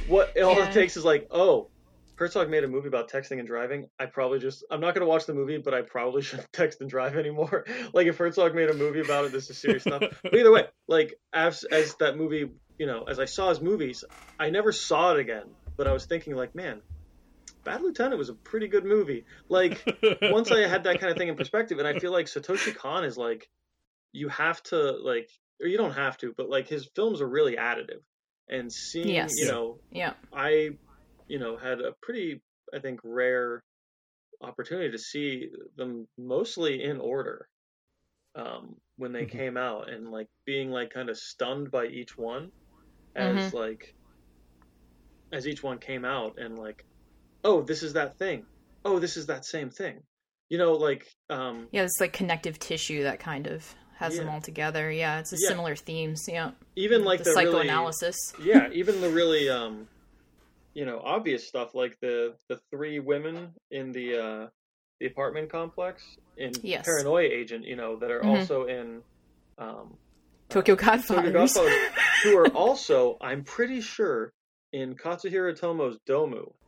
takes is like, oh, Herzog made a movie about texting and driving. I'm not going to watch the movie, but I probably shouldn't text and drive anymore. Like, if Herzog made a movie about it, this is serious stuff. But either way, like, as that movie, you know, as I saw his movies, I never saw it again. But I was thinking, like, man, Bad Lieutenant was a pretty good movie. Like, once I had that kind of thing in perspective, and I feel like Satoshi Kon is like, you have to, like, or you don't have to, but like his films are really additive. And seeing, you know, I, you know, had a pretty, I think, rare opportunity to see them mostly in order when they came out, and like being like kind of stunned by each one as like, as each one came out, and like, oh, this is that thing. Oh, this is that same thing. You know, like... it's like connective tissue that kind of has them all together. Yeah, it's a similar themes, Even like the psychoanalysis. Really, even the really, you know, obvious stuff, like the 3 women in the apartment complex in Paranoia Agent, you know, that are also in... Tokyo Godfathers. Who are also, I'm pretty sure, in Katsuhiro Tomo's Domu.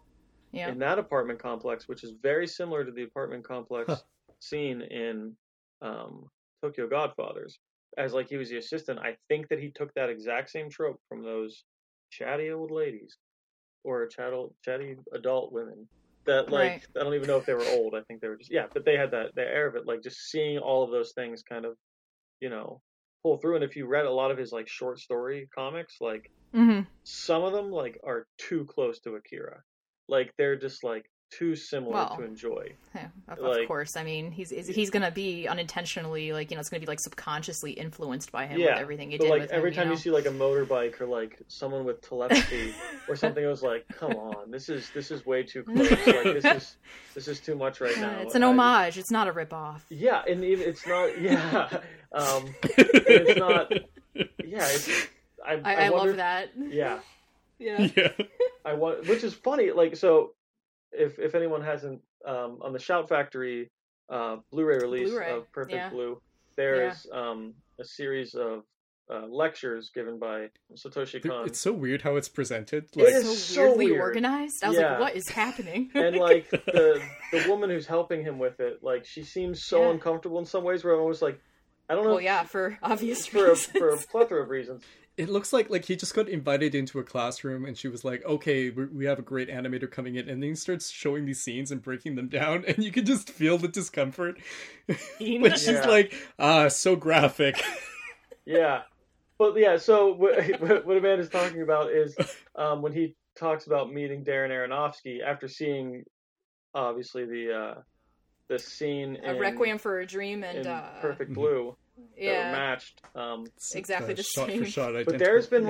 Yeah. in that apartment complex, which is very similar to the apartment complex scene in Tokyo Godfathers. As like he was the assistant, I think that he took that exact same trope from those chatty old ladies or chatty adult women that like I don't even know if they were old. I think they were just but they had that the air of it, like just seeing all of those things kind of, pull through. And if you read a lot of his like short story comics, like some of them like are too close to Akira. Like they're just like too similar to enjoy. Yeah, of course. I mean, he's gonna be unintentionally like, it's gonna be like subconsciously influenced by him with everything he did. Like with every him, time you see like a motorbike or like someone with telepathy or something, it was like, come on, this is way too close. Like this is too much right now. It's an homage. It's not a ripoff. Yeah, and even it's not. Yeah, it's not. Yeah, I love that. Yeah. Yeah. Which is funny. Like so. If anyone hasn't, on the Shout Factory Blu-ray release of Perfect Blue, there's a series of lectures given by Satoshi Kon. It's so weird how it's presented. Like, it is so weirdly organized. I was like, what is happening? And like the woman who's helping him with it, like she seems so uncomfortable in some ways where I'm almost like, I don't know. Well, for obvious reasons. For a plethora of reasons. It looks like he just got invited into a classroom and she was like, okay, we have a great animator coming in. And then he starts showing these scenes and breaking them down. And you can just feel the discomfort. Which is like, so graphic. Yeah. But yeah, so what Amanda's talking about is when he talks about meeting Darren Aronofsky after seeing, obviously, the scene in Requiem for a Dream and Perfect Blue. That were matched. Exactly the shot same. for shot but there's been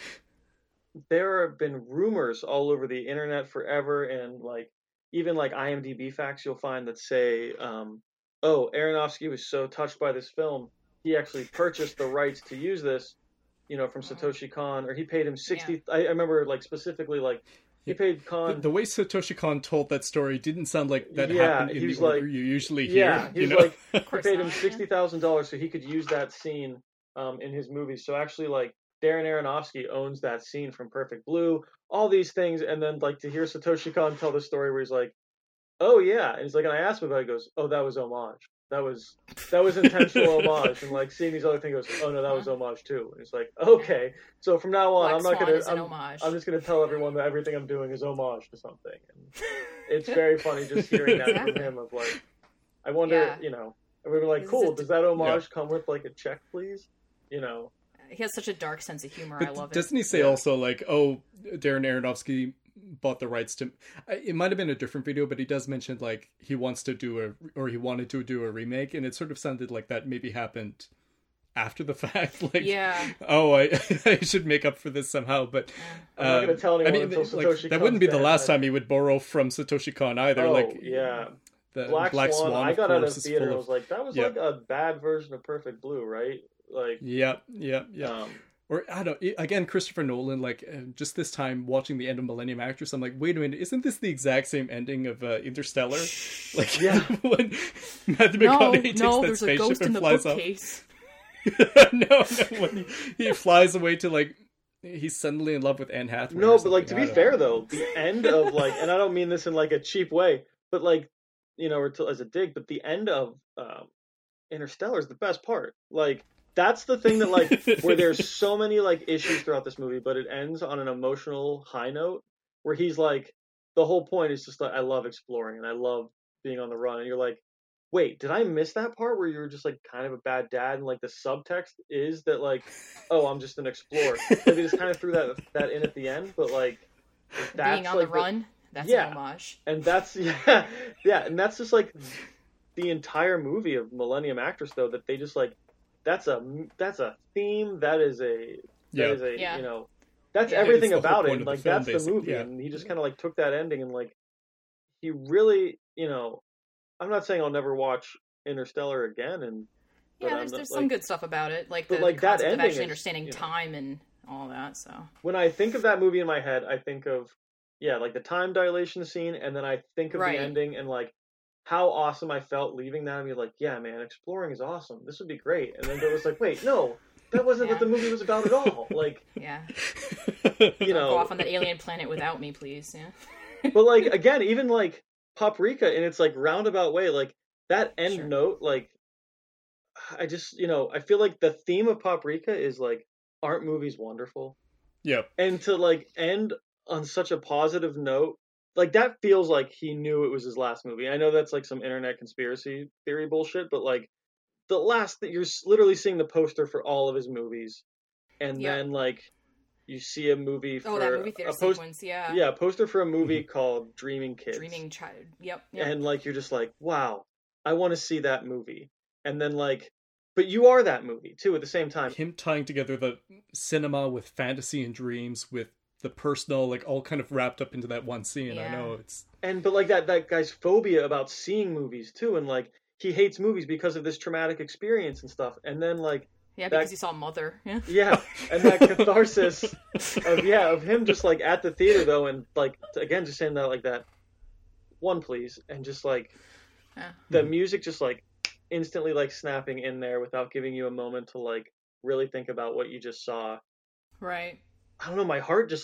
there have been rumors all over the internet forever, and like even like IMDb facts you'll find that say, Aronofsky was so touched by this film, he actually purchased the rights to use this, from Satoshi Kon, or he paid him 60. I remember like specifically like. He paid Kon. The way Satoshi Kon told that story didn't sound like that happened in the order you usually hear. Yeah, he paid him $60,000 so he could use that scene in his movies. So actually, like Darren Aronofsky owns that scene from Perfect Blue. All these things, and then like to hear Satoshi Kon tell the story where he's like, "Oh yeah," and he's like, and I asked him about it. He goes, "Oh, that was homage. That was intentional homage." And like seeing these other things, goes, "Oh no, that was homage too." And it's like, okay, so from now on, I'm just gonna tell everyone that everything I'm doing is homage to something. And it's very funny just hearing that from him. Of like, I wonder, everybody like, cool. Does that homage come with like a check, please? He has such a dark sense of humor. But I love it. Doesn't he say also like, oh, Darren Aronofsky bought the rights to, it might have been a different video, but he does mention like he wanted to do a remake, and it sort of sounded like that maybe happened after the fact. Like, I should make up for this somehow. But I'm not going to tell anyone until Satoshi that wouldn't be the last time he would borrow from Satoshi Kon either. The Black Swan I got out of the theater and I was like, that was like a bad version of Perfect Blue, right? Like, yeah. Or I don't. Again, Christopher Nolan. Like just this time, watching the end of Millennium Actress, I'm like, wait a minute, isn't this the exact same ending of Interstellar? Like, when Matthew McConaughey takes that spaceship and flies up. No, when he flies away to like, he's suddenly in love with Anne Hathaway. No, but like to be fair though, the end of like, and I don't mean this in like a cheap way, but like, or as a dig, but the end of Interstellar is the best part. Like. That's the thing that, like, where there's so many, like, issues throughout this movie, but it ends on an emotional high note where he's like, the whole point is just like, I love exploring and I love being on the run. And you're like, wait, did I miss that part where you were just, like, kind of a bad dad? And, like, the subtext is that, like, oh, I'm just an explorer. Like, they just kind of threw that in at the end, but, like, that's, being on like, the run, that's an homage. And that's, and that's just, like, the entire movie of Millennium Actress, though, that they just, like, that's a theme. That is a that's everything about it. Like that's the movie, and he just kind of like took that ending and like he really, I'm not saying I'll never watch Interstellar again, and there's some good stuff about it, like the concept that ending of actually is, understanding time and all that. So when I think of that movie in my head, I think of like the time dilation scene, and then I think of the ending and like. How awesome I felt leaving that. I mean, like, yeah, man, exploring is awesome. This would be great. And then there was like, wait, no, that wasn't what the movie was about at all. Like, go off on that alien planet without me, please. But like again, even like Paprika in its like roundabout way, like that end note, like I just I feel like the theme of Paprika is like, aren't movies wonderful? Yep. And to like end on such a positive note, like that feels like he knew it was his last movie. I know that's like some internet conspiracy theory bullshit, but like the last that you're literally seeing the poster for all of his movies, and then like you see a movie for that movie theater sequence, a poster for a movie called Dreaming Kids. Dreaming Child. Yep. And like you're just like, wow, I want to see that movie. And then like, but you are that movie too at the same time. Him tying together the cinema with fantasy and dreams with the personal, like all kind of wrapped up into that one scene. I know it's but like that guy's phobia about seeing movies too, and like he hates movies because of this traumatic experience and stuff. And then like because he saw Mother. Yeah, and that catharsis of him just like at the theater though, and like again just saying that like that one please, and just like the music just like instantly like snapping in there without giving you a moment to like really think about what you just saw. Right. I don't know, my heart just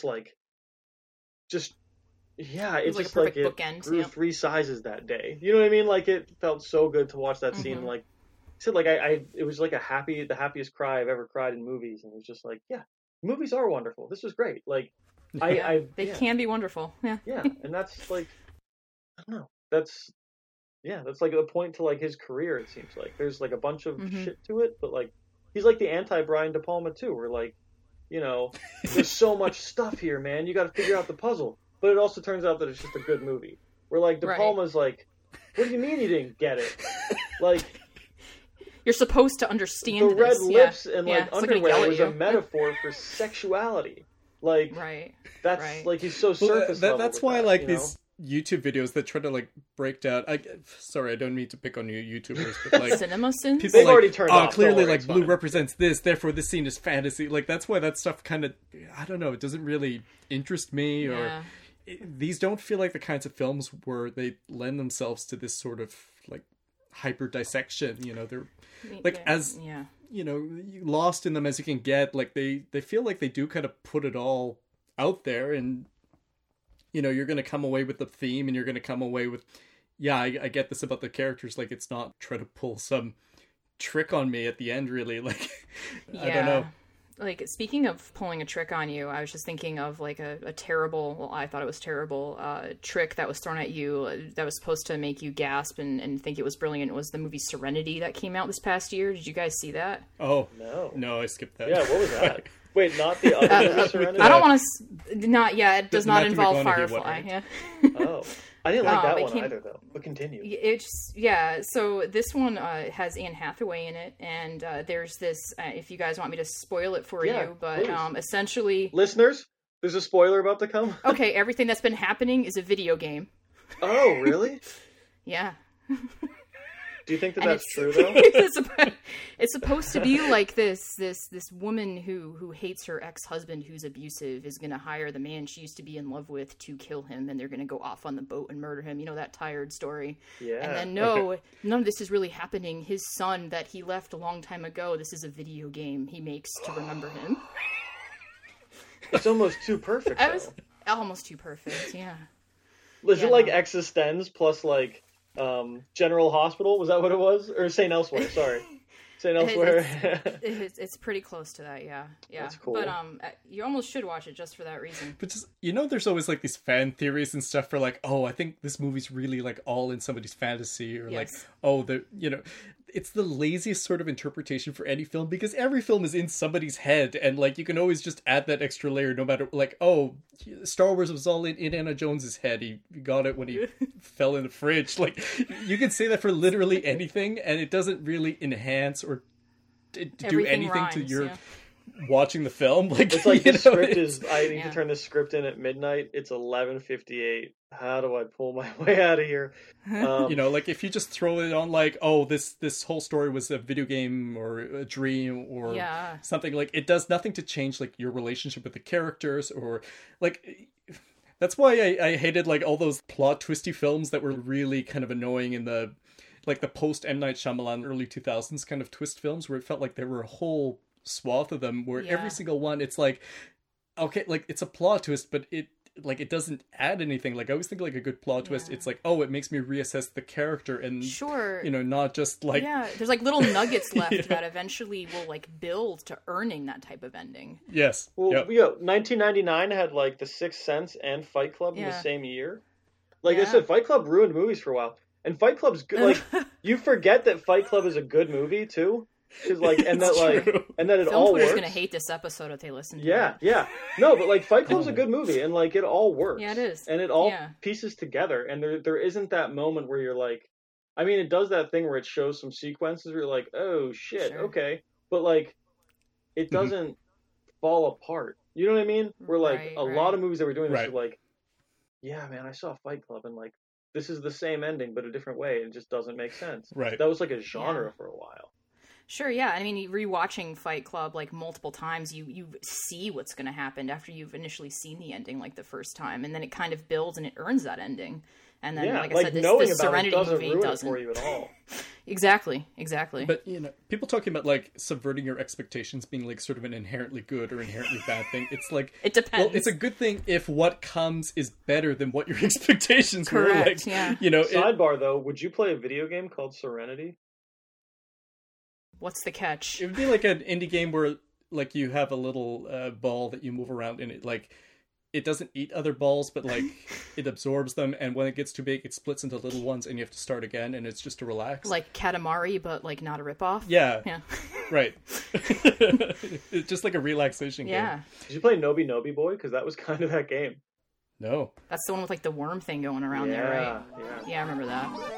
it's like just a perfect like bookend, it grew 3 sizes that day. You know what I mean? Like it felt so good to watch that scene. Like I said, like it was like the happiest cry I've ever cried in movies, and it was just like, yeah, movies are wonderful. This was great. Like they can be wonderful. Yeah. Yeah, and that's like, I don't know. That's like the point to like his career. It seems like there's like a bunch of shit to it, but like he's like the anti Brian De Palma too. Where like, there's so much stuff here, man. You got to figure out the puzzle. But it also turns out that it's just a good movie. Where like De Palma's like, what do you mean you didn't get it? Like, you're supposed to understand the red lips and like underwear was a metaphor for sexuality. Like, that's like he's so surface level. That's why these YouTube videos that try to like break down. Sorry, I don't mean to pick on you YouTubers, but like CinemaSins. People they've like, already turned off. Clearly, like blue represents this, therefore this scene is fantasy. Like that's why that stuff kind of, I don't know, it doesn't really interest me, or these don't feel like the kinds of films where they lend themselves to this sort of like hyper dissection. They're like as lost in them as you can get. Like they feel like they do kind of put it all out there, and you're going to come away with the theme, and you're going to come away with, I get this about the characters. Like, it's not try to pull some trick on me at the end, really. Like, I don't know. Like, speaking of pulling a trick on you, I was just thinking of, like, a terrible, well, I thought it was terrible, trick that was thrown at you that was supposed to make you gasp and think it was brilliant. It was the movie Serenity that came out this past year. Did you guys see that? Oh. No, I skipped that. Yeah, what was that? Wait, not the other movie Serenity? I don't want to... It does not involve Firefly. Yeah. Oh. I didn't like that one either, though. But continue. So this one has Anne Hathaway in it, and there's this, if you guys want me to spoil it for you, but essentially... Listeners, there's a spoiler about to come? Okay, everything that's been happening is a video game. Oh, really? Yeah. Do you think that's true, though? It's supposed to be like this woman who hates her ex-husband who's abusive is going to hire the man she used to be in love with to kill him, and they're going to go off on the boat and murder him. You know, that tired story. Yeah. And then, none of this is really happening. His son that he left a long time ago, this is a video game he makes to remember him. It's almost too perfect, It was almost too perfect, yeah. Was it like Existenz plus, like... General Hospital, was that what it was? Or St. Elsewhere, sorry. St. Elsewhere. It's pretty close to that, yeah. That's cool. But you almost should watch it just for that reason. But just, there's always like these fan theories and stuff for like, I think this movie's really like all in somebody's fantasy, or like, it's the laziest sort of interpretation for any film, because every film is in somebody's head, and like you can always just add that extra layer, no matter like, Star Wars was all in Indiana Jones's head. He got it when he fell in the fridge. Like, you can say that for literally anything, and it doesn't really enhance or do anything rhymes, to your watching the film. Like, it's like the script is, I need to turn the script in at midnight. It's 11:58. How do I pull my way out of here? Like if you just throw it on like, this whole story was a video game or a dream or something, like it does nothing to change like your relationship with the characters, or like, that's why I hated like all those plot twisty films that were really kind of annoying in the like the post M. Night Shyamalan early 2000s kind of twist films, where it felt like there were a whole swath of them where every single one, it's like, okay, like it's a plot twist, but like it doesn't add anything. Like I always think like a good plot twist, it's like, oh, it makes me reassess the character and you know, not just like there's like little nuggets left that eventually will like build to earning that type of ending. Yes. Well, 1999 had like The Sixth Sense and Fight Club in the same year. Like I said, Fight Club ruined movies for a while, and Fight Club's good. Like you forget that Fight Club is a good movie too. Like, and that like, and that it all works. Twitter's gonna hate this episode if they listen to it. Yeah. No, but like Fight Club's a good movie, and like it all works. Yeah, it is, and it all pieces together. And there isn't that moment where you're like, I mean, it does that thing where it shows some sequences where you're like, oh shit, okay, but like, it doesn't fall apart. You know what I mean? Where like a lot of movies that were doing this are like, yeah, man, I saw Fight Club, and like this is the same ending but a different way, and it just doesn't make sense. Right. That was like a genre for a while. Sure, yeah. I mean, rewatching Fight Club like multiple times, you see what's going to happen after you've initially seen the ending like the first time, and then it kind of builds and it earns that ending. And then, like I said, this Serenity movie doesn't for you at all. Exactly. But you know, people talking about like subverting your expectations being like sort of an inherently good or inherently bad thing. It's like it depends. Well, it's a good thing if what comes is better than what your expectations were. Like, you know. Sidebar though, would you play a video game called Serenity? What's the catch? It would be like an indie game where like you have a little ball that you move around and it like it doesn't eat other balls, but like it absorbs them, and when it gets too big, it splits into little ones, and you have to start again, and it's just to relax. Like Katamari, but like not a ripoff. Yeah. Right. It's just like a relaxation game. Did you play Nobi Nobi Boy? Because that was kind of that game. No. That's the one with like the worm thing going around there, right? Yeah, I remember that.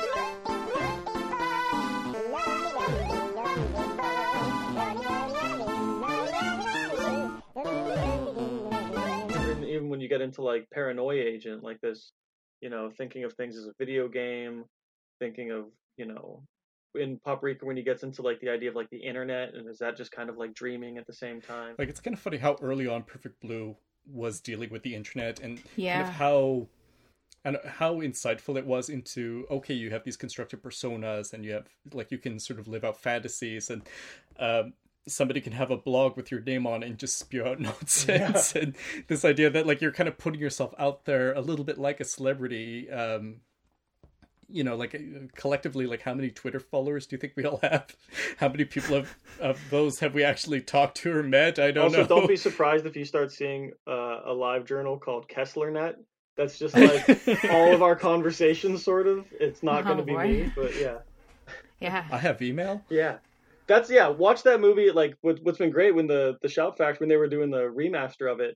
Even when you get into like Paranoia Agent, like this, you know, thinking of things as a video game, thinking of, you know, in Paprika when he gets into like the idea of like the internet, and is that just kind of like dreaming at the same time? Like it's kind of funny how early on Perfect Blue was dealing with the internet and kind of how insightful it was into, okay, you have these constructed personas and you have like, you can sort of live out fantasies, and somebody can have a blog with your name on and just spew out nonsense. And this idea that like you're kind of putting yourself out there a little bit like a celebrity. You know, like collectively, like how many Twitter followers do you think we all have? How many people of those have we actually talked to or met? I don't know. Also, don't be surprised if you start seeing a live journal called KesslerNet. That's just like all of our conversations, sort of. It's not going to be me, but yeah. I have email. Yeah, that's watch that movie. Like what's been great when the Shout Factory, when they were doing the remaster of it.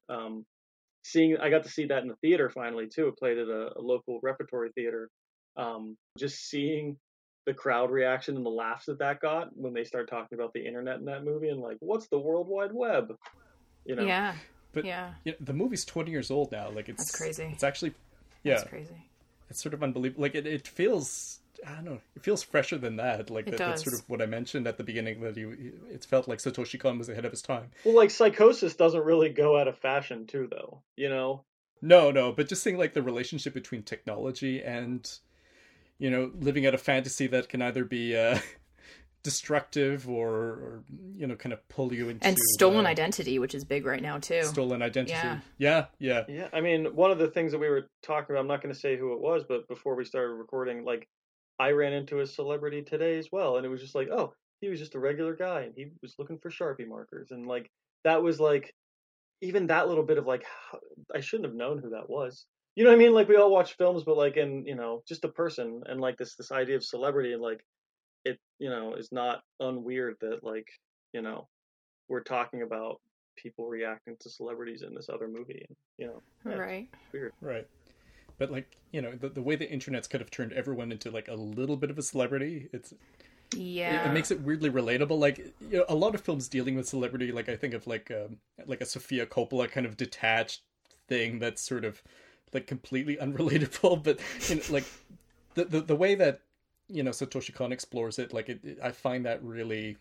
I got to see that in the theater finally too. It played at a local repertory theater. Just seeing the crowd reaction and the laughs that got when they start talking about the internet in that movie, and like, what's the World Wide Web? You know? Yeah. But you know, the movie's 20 years old now. Like that's crazy. It's actually, that's crazy. It's sort of unbelievable. Like it feels, I don't know, it feels fresher than that. Like that's sort of what I mentioned at the beginning, that it felt like Satoshi Kon was ahead of his time. Well, like Psychosis doesn't really go out of fashion too, though. You know? No, but just seeing like the relationship between technology and, you know, living out a fantasy that can either be destructive or you know, kind of pull you into, and stolen identity, which is big right now too. Stolen identity. Yeah. I mean, one of the things that we were talking about, I'm not going to say who it was, but before we started recording, like I ran into a celebrity today as well, and it was just like, oh, he was just a regular guy and he was looking for Sharpie markers, and like that was like, even that little bit of like, I shouldn't have known who that was. You know what I mean? Like we all watch films, but like, in, you know, just a person, and like this idea of celebrity, and like it, you know, is not unweird that like, you know, we're talking about people reacting to celebrities in this other movie, and, you know, right, weird, right. But like, you know, the way the internet's kind of turned everyone into like a little bit of a celebrity, it makes it weirdly relatable. Like, you know, a lot of films dealing with celebrity, like I think of like a Sofia Coppola kind of detached thing that's sort of like completely unrelatable, but you know, like the way that, you know, Satoshi Kon explores it, like I find that really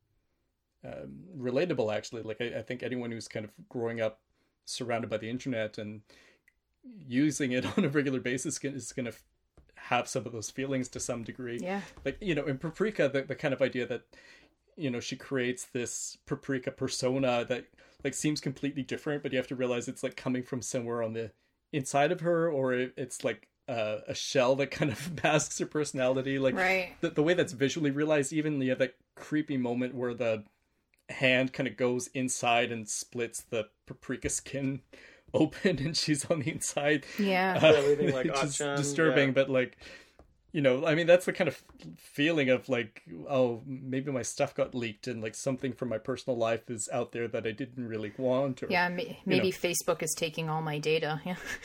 relatable, actually. Like I think anyone who's kind of growing up surrounded by the internet and using it on a regular basis is going to have some of those feelings to some degree. Yeah. Like, you know, in Paprika, the kind of idea that, she creates this Paprika persona that like seems completely different, but you have to realize it's like coming from somewhere on the inside of her, or it's like a shell that kind of masks her personality. Like the way that's visually realized, even you have that creepy moment where the hand kind of goes inside and splits the Paprika skin open and she's on the inside. Everything like just disturbing, but like, I mean, that's the kind of feeling of like, oh, maybe my stuff got leaked and like something from my personal life is out there that I didn't really want. Or, maybe Facebook is taking all my data.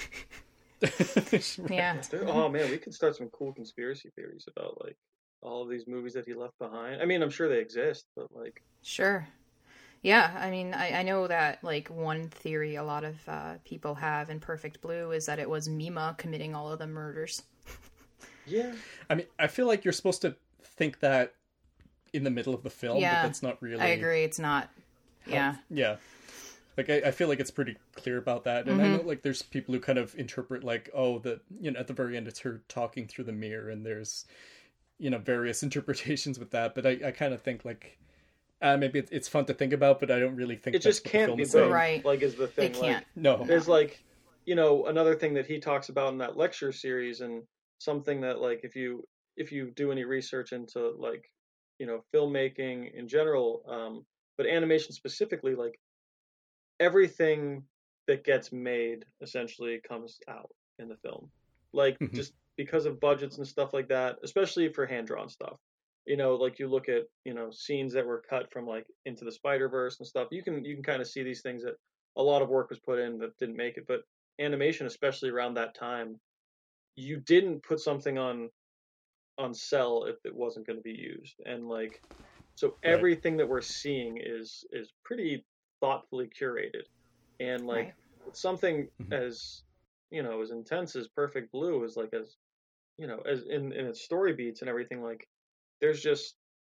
Yeah. Oh man, we could start some cool conspiracy theories about like all of these movies that he left behind. I mean, I'm sure they exist, but like... Sure. Yeah, I mean, I know that, like, one theory a lot of people have in Perfect Blue is that it was Mima committing all of the murders. Yeah. I mean, I feel like you're supposed to think that in the middle of the film, but that's not really... I agree, it's not. Yeah. Yeah. Like, I feel like it's pretty clear about that. And I know, like, there's people who kind of interpret, like, oh, at the very end, it's her talking through the mirror, and there's... various interpretations with that, but I kind of think like maybe it's fun to think about, but I don't really think it just can't be both. Right? Like, is the thing? It can't. Like, no, there's like another thing that he talks about in that lecture series, and something that like if you do any research into like filmmaking in general, but animation specifically, like everything that gets made essentially comes out in the film, like just because of budgets and stuff like that, especially for hand-drawn stuff. Like you look at, scenes that were cut from like Into the Spider-Verse and stuff. You can kind of see these things that a lot of work was put in that didn't make it. But animation, especially around that time, you didn't put something on cell if it wasn't going to be used. And like, so everything that we're seeing is pretty thoughtfully curated. And like something as, as intense as Perfect Blue is like as in its story beats and everything, like there's just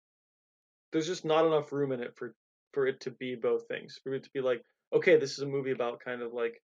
not enough room in it for it to be both things, for it to be like, okay, this is a movie about kind of like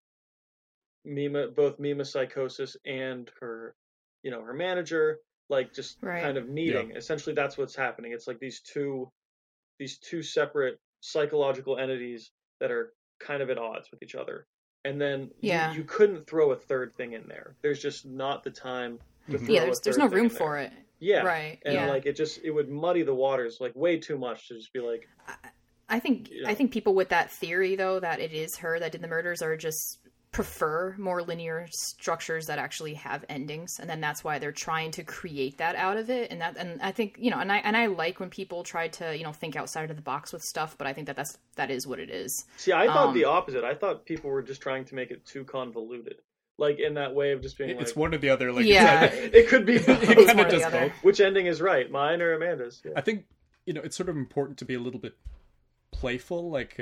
both Mima's psychosis and her, her manager, like just kind of meeting. Essentially, that's what's happening. It's like these two separate psychological entities that are kind of at odds with each other. And then you couldn't throw a third thing in there. There's just not the time. There's no room for it. Yeah, right. And like it would muddy the waters like way too much to just be like. I think people with that theory though that it is her that did the murders are just prefer more linear structures that actually have endings, and then that's why they're trying to create that out of it. And I think and I like when people try to think outside of the box with stuff, but I think that is what it is. See, I thought the opposite. I thought people were just trying to make it too convoluted. Like in that way of just being it's one or the other. Like it could be both. It kind of does both. Which ending is right, mine or Amanda's? Yeah. I think it's sort of important to be a little bit playful. Like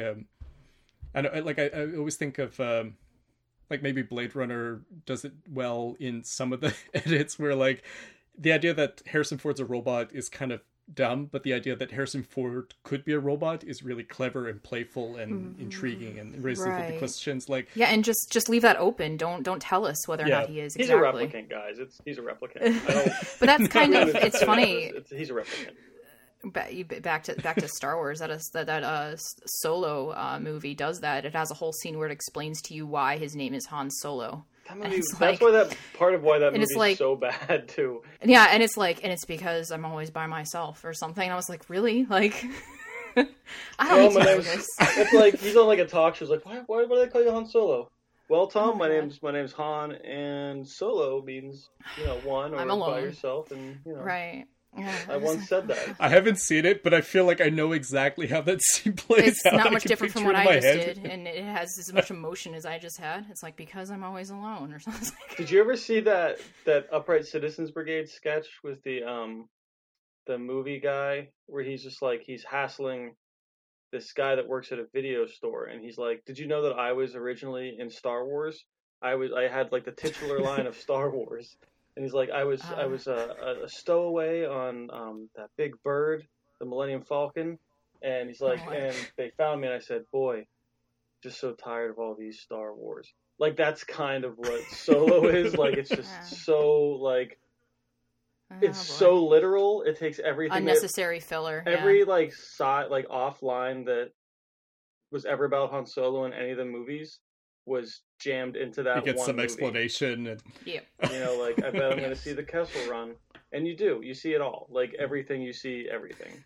I always think of like maybe Blade Runner does it well in some of the edits where like the idea that Harrison Ford's a robot is kind of dumb, but the idea that Harrison Ford could be a robot is really clever and playful and intriguing and raises the questions. Like and just leave that open. Don't tell us whether or not he is. He's a replicant, guys. He's a replicant. But that's kind of it's funny. He's a replicant. Back to Star Wars. That Solo movie does that. It has a whole scene where it explains to you why his name is Han Solo. That's why that part of why that movie is so bad too. Yeah, and it's because I'm always by myself or something. And I was like, really? Like, I don't know this. It's like he's on like a talk show. He's like, why do they call you Han Solo? Well, Tom, my name's Han, and Solo means one or I'm alone. By yourself, and right. Yeah, I once said that. I haven't seen it, but I feel like I know exactly how that scene plays out. It's not much different from what I just did, and it has as much emotion as I just had. It's like, because I'm always alone or something. Did you ever see that Upright Citizens Brigade sketch with the movie guy where he's just like he's hassling this guy that works at a video store, and he's like, "Did you know that I was originally in Star Wars? I had like the titular line of Star Wars." And he's like, I was a stowaway on that big bird, the Millennium Falcon. And he's like, and they found me, and I said, boy, just so tired of all these Star Wars. Like, that's kind of what Solo is. Like, it's just so, like, it's so literal. It takes everything unnecessary filler. Every like offline that was ever about Han Solo in any of the movies was jammed into that. You get one some movie. Explanation. And... Yeah. You know, like I bet I'm going to see the Kessel Run, and you do. You see it all. Like everything, you see everything.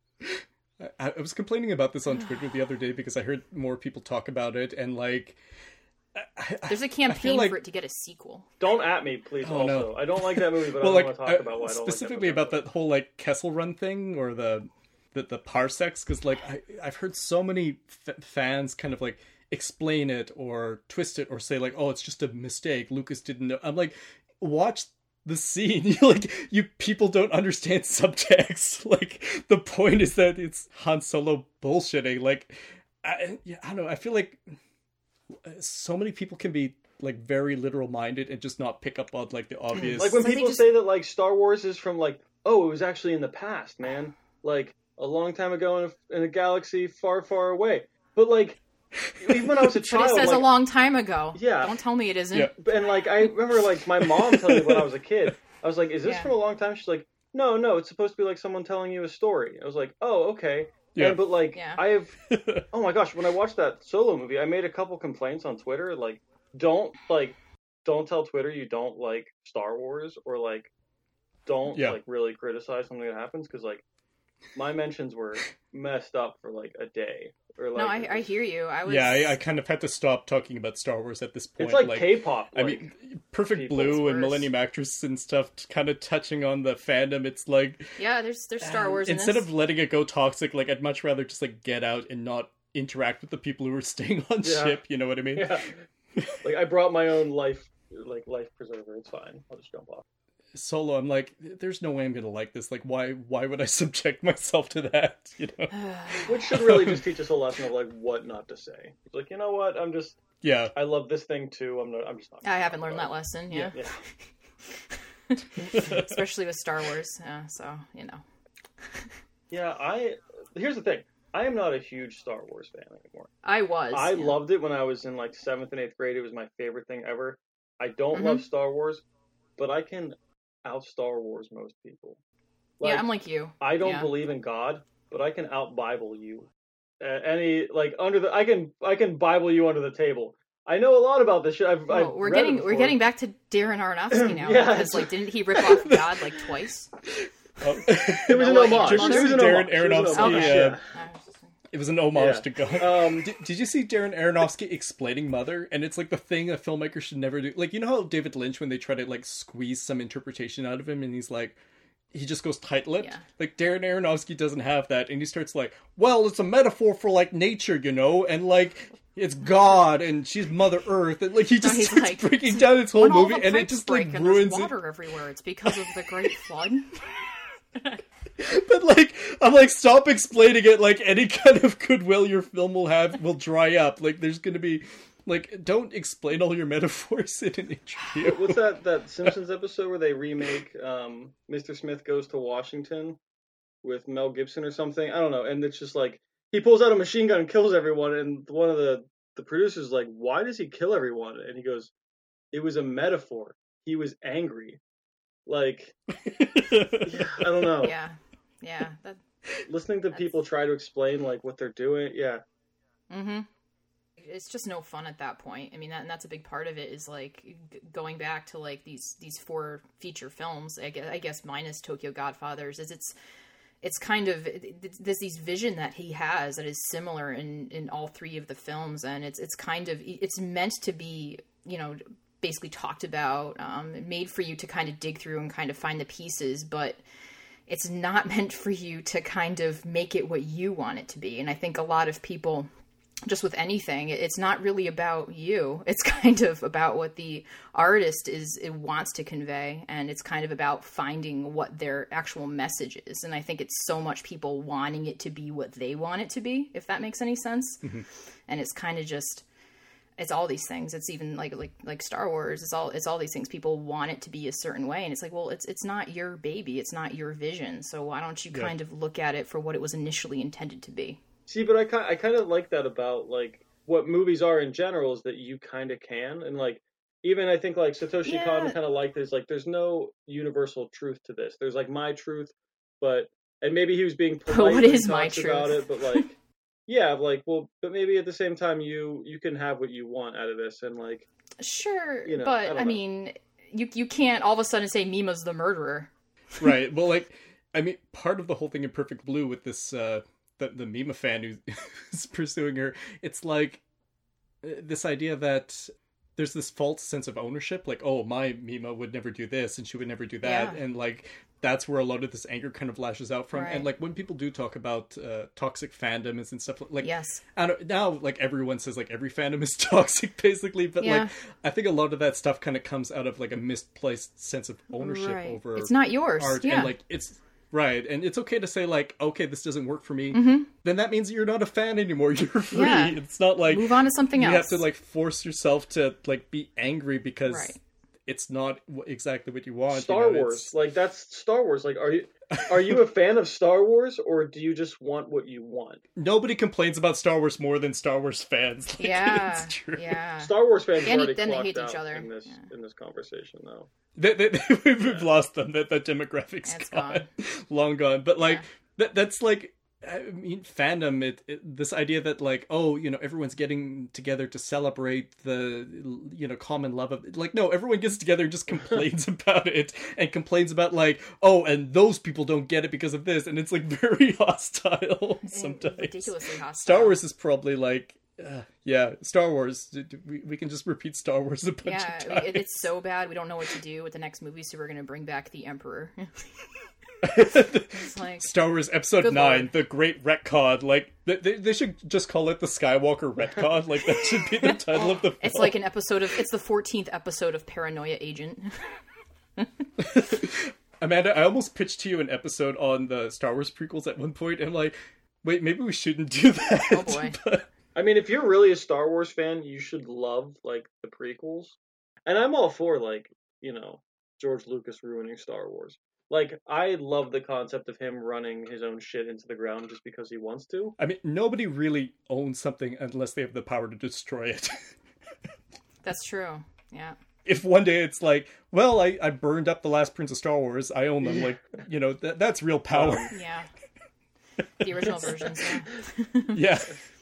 I was complaining about this on Twitter the other day because I heard more people talk about it, and like. There's a campaign for it to get a sequel. Don't at me, please. Oh, no. I don't like that movie, but I don't want to talk about why I don't specifically like about that whole like Kessel Run thing or the parsecs, because like I've heard so many fans kind of like explain it or twist it or say like, oh, it's just a mistake. Lucas didn't know. I'm like, watch the scene. You people don't understand subtext. Like the point is that it's Han Solo bullshitting. Like I don't know. I feel like so many people can be like very literal minded and just not pick up on like the obvious. Like when people say that like Star Wars is from like, oh, it was actually in the past, man. Like a long time ago in a galaxy far, far away. But like, even when I was a child, but it says like, a long time ago. Yeah. Don't tell me it isn't. Yeah. And like I remember like my mom telling me when I was a kid. I was like, is this from a long time? She's like, no, it's supposed to be like someone telling you a story. I was like, oh, okay. Yeah. But like I have oh my gosh, when I watched that Solo movie, I made a couple complaints on Twitter, like don't tell Twitter you don't like Star Wars, or like don't like really criticize something that happens, because like my mentions were messed up for like a day. Or like, no, I hear you. I kind of had to stop talking about Star Wars at this point. It's like K-pop. I mean, Perfect Blue and Millennium Actress and stuff, kind of touching on the fandom. It's like there's Star Wars. Instead of letting it go toxic, like I'd much rather just like get out and not interact with the people who are staying on ship. You know what I mean? Yeah. Like I brought my own life preserver. It's fine. I'll just jump off. Solo, I'm like, there's no way I'm gonna like this. Like, why would I subject myself to that? You know, which should really just teach us a lesson of like what not to say. It's like, you know what, I'm just I love this thing too. I'm just not. I haven't learned that lesson. Yeah. Especially with Star Wars. So you know. Yeah, here's the thing. I am not a huge Star Wars fan anymore. I loved it when I was in like 7th and 8th grade. It was my favorite thing ever. I don't love Star Wars, but I can out Star Wars most people. Like, I'm like you. I don't believe in God, but I can out Bible you. I can Bible you under the table. I know a lot about this shit. We're getting back to Darren Aronofsky now. Because like, didn't he rip off God like twice? It was an homage. Darren Aronofsky. It was an homage to God. Did you see Darren Aronofsky explaining Mother? And it's like the thing a filmmaker should never do. Like, you know how David Lynch, when they try to like squeeze some interpretation out of him, and he's like, he just goes tight-lipped? Yeah. Like, Darren Aronofsky doesn't have that, and he starts like, well, it's a metaphor for like nature, you know, and like it's God, and she's Mother Earth, and like he just starts like, breaking down its whole movie, and it just like ruins water it. Everywhere. It's because of the Great Flood. But like, I'm like, stop explaining it. Like, any kind of goodwill your film will dry up. Like, there's gonna be, like, don't explain all your metaphors in an interview. What's that Simpsons episode where they remake Mr. Smith Goes to Washington with Mel Gibson or something? I don't know. And it's just like, he pulls out a machine gun and kills everyone, and one of the producers is like, why does he kill everyone? And he goes, it was a metaphor. He was angry. Like, I don't know. Yeah. Listening to people try to explain like what they're doing, it's just no fun at that point. I mean, that's a big part of it, is like going back to like these 4 feature films. I guess minus Tokyo Godfathers, is it's kind of there's these vision that he has that is similar in all 3 of the films, and it's kind of, it's meant to be, you know, basically talked about, made for you to kind of dig through and kind of find the pieces, but it's not meant for you to kind of make it what you want it to be. And I think a lot of people, just with anything, it's not really about you. It's kind of about what the artist wants to convey, and it's kind of about finding what their actual message is. And I think it's so much people wanting it to be what they want it to be, if that makes any sense. Mm-hmm. And it's kind of just, it's all these things. It's even like Star Wars. It's all these things. People want it to be a certain way, and it's like, well, it's not your baby. It's not your vision. So why don't you kind of look at it for what it was initially intended to be? See, but I kind of like that about like what movies are in general, is that you kind of can, and like even I think like Satoshi Kon kind of liked this, like there's no universal truth to this. There's like my truth, and maybe he was being polite what is my truth about it, but like yeah, like well, but maybe at the same time you can have what you want out of this, and like sure, you know, but I mean, you can't all of a sudden say Mima's the murderer, right? Well, like I mean, part of the whole thing in Perfect Blue with this the Mima fan who's pursuing her, it's like this idea that there's this false sense of ownership, like, oh, my Mima would never do this and she would never do that, and like that's where a lot of this anger kind of lashes out from. Right. And like when people do talk about toxic fandoms and stuff, like yes, now like everyone says like every fandom is toxic basically, but like I think a lot of that stuff kind of comes out of like a misplaced sense of ownership over it's not yours art, and like it's right, and it's okay to say like, okay, this doesn't work for me. Then that means you're not a fan anymore. You're free. It's not like move on to something else. You have to like force yourself to like be angry because it's not exactly what you want. Star Wars, like that's Star Wars. Like, are you a fan of Star Wars, or do you just want what you want? Nobody complains about Star Wars more than Star Wars fans. Like, it's true. Star Wars fans already then they hate each other in this conversation, though. We've lost them. That demographic's gone. Long gone. But like that's like. I mean, fandom, this idea that like, oh, you know, everyone's getting together to celebrate the, you know, common love of, like, no, everyone gets together and just complains about it, and complains about like, oh, and those people don't get it because of this, and it's like very hostile sometimes. Ridiculously hostile. Star Wars is probably like, Star Wars. We can just repeat Star Wars a bunch of times. It's so bad we don't know what to do with the next movie, so we're going to bring back the Emperor. Like, Star Wars Episode 9, Lord. The Great Retcon. Like they should just call it the Skywalker Retcon. Like that should be the title of the film. It's like an episode of. It's the 14th episode of Paranoia Agent. Amanda, I almost pitched to you an episode on the Star Wars prequels at one point, and I'm like, wait, maybe we shouldn't do that. Oh boy. But... I mean, if you're really a Star Wars fan, you should love like the prequels, and I'm all for like, you know, George Lucas ruining Star Wars. Like, I love the concept of him running his own shit into the ground just because he wants to. I mean, nobody really owns something unless they have the power to destroy it. That's true. Yeah. If one day it's like, well, I burned up the last Prince of Star Wars, I own them. Like, you know, that's real power. Yeah. The original versions, yeah.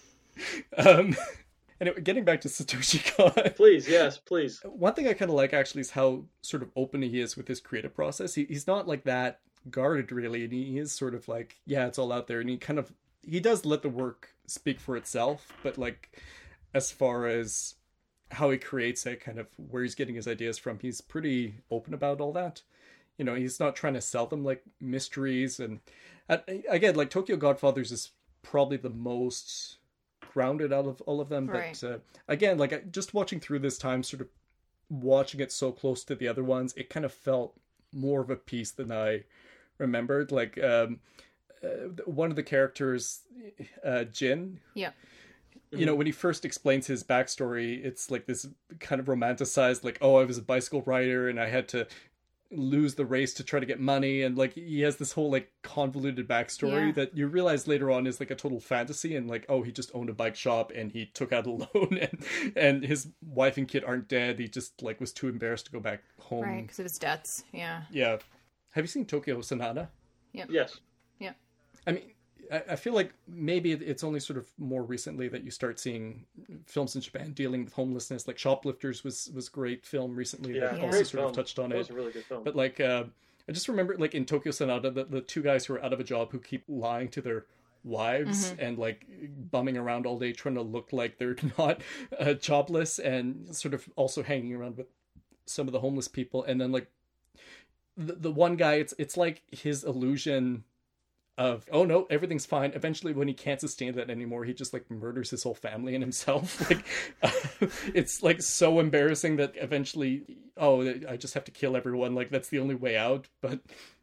Anyway, getting back to Satoshi Kon. Please, yes, please. One thing I kind of like, actually, is how sort of open he is with his creative process. He's not like that guarded, really, and he is sort of like, yeah, it's all out there, and he does let the work speak for itself, but like, as far as how he creates it, kind of where he's getting his ideas from, he's pretty open about all that. You know, he's not trying to sell them like mysteries, and again, like Tokyo Godfathers is probably the most grounded out of all of them, but again, like just watching through this time, sort of watching it so close to the other ones, it kind of felt more of a piece than I remembered. Like one of the characters, Jin, you know, when he first explains his backstory, it's like this kind of romanticized, like, oh, I was a bicycle rider and I had to lose the race to try to get money, and like he has this whole like convoluted backstory that you realize later on is like a total fantasy, and like, oh, he just owned a bike shop and he took out a loan, and his wife and kid aren't dead, he just like was too embarrassed to go back home, right, because of his debts. Yeah. Have you seen Tokyo Sonata? Yes. I mean, I feel like maybe it's only sort of more recently that you start seeing films in Japan dealing with homelessness. Like Shoplifters was a great film recently that also sort of touched on it. That was a really good film. But like, I just remember like in Tokyo Sonata, the two guys who are out of a job who keep lying to their wives and like bumming around all day trying to look like they're not jobless, and sort of also hanging around with some of the homeless people. And then like the one guy, it's like his illusion of, oh no, everything's fine. Eventually, when he can't sustain that anymore, he just like murders his whole family and himself. Like, it's like so embarrassing that eventually, oh, I just have to kill everyone. Like that's the only way out. But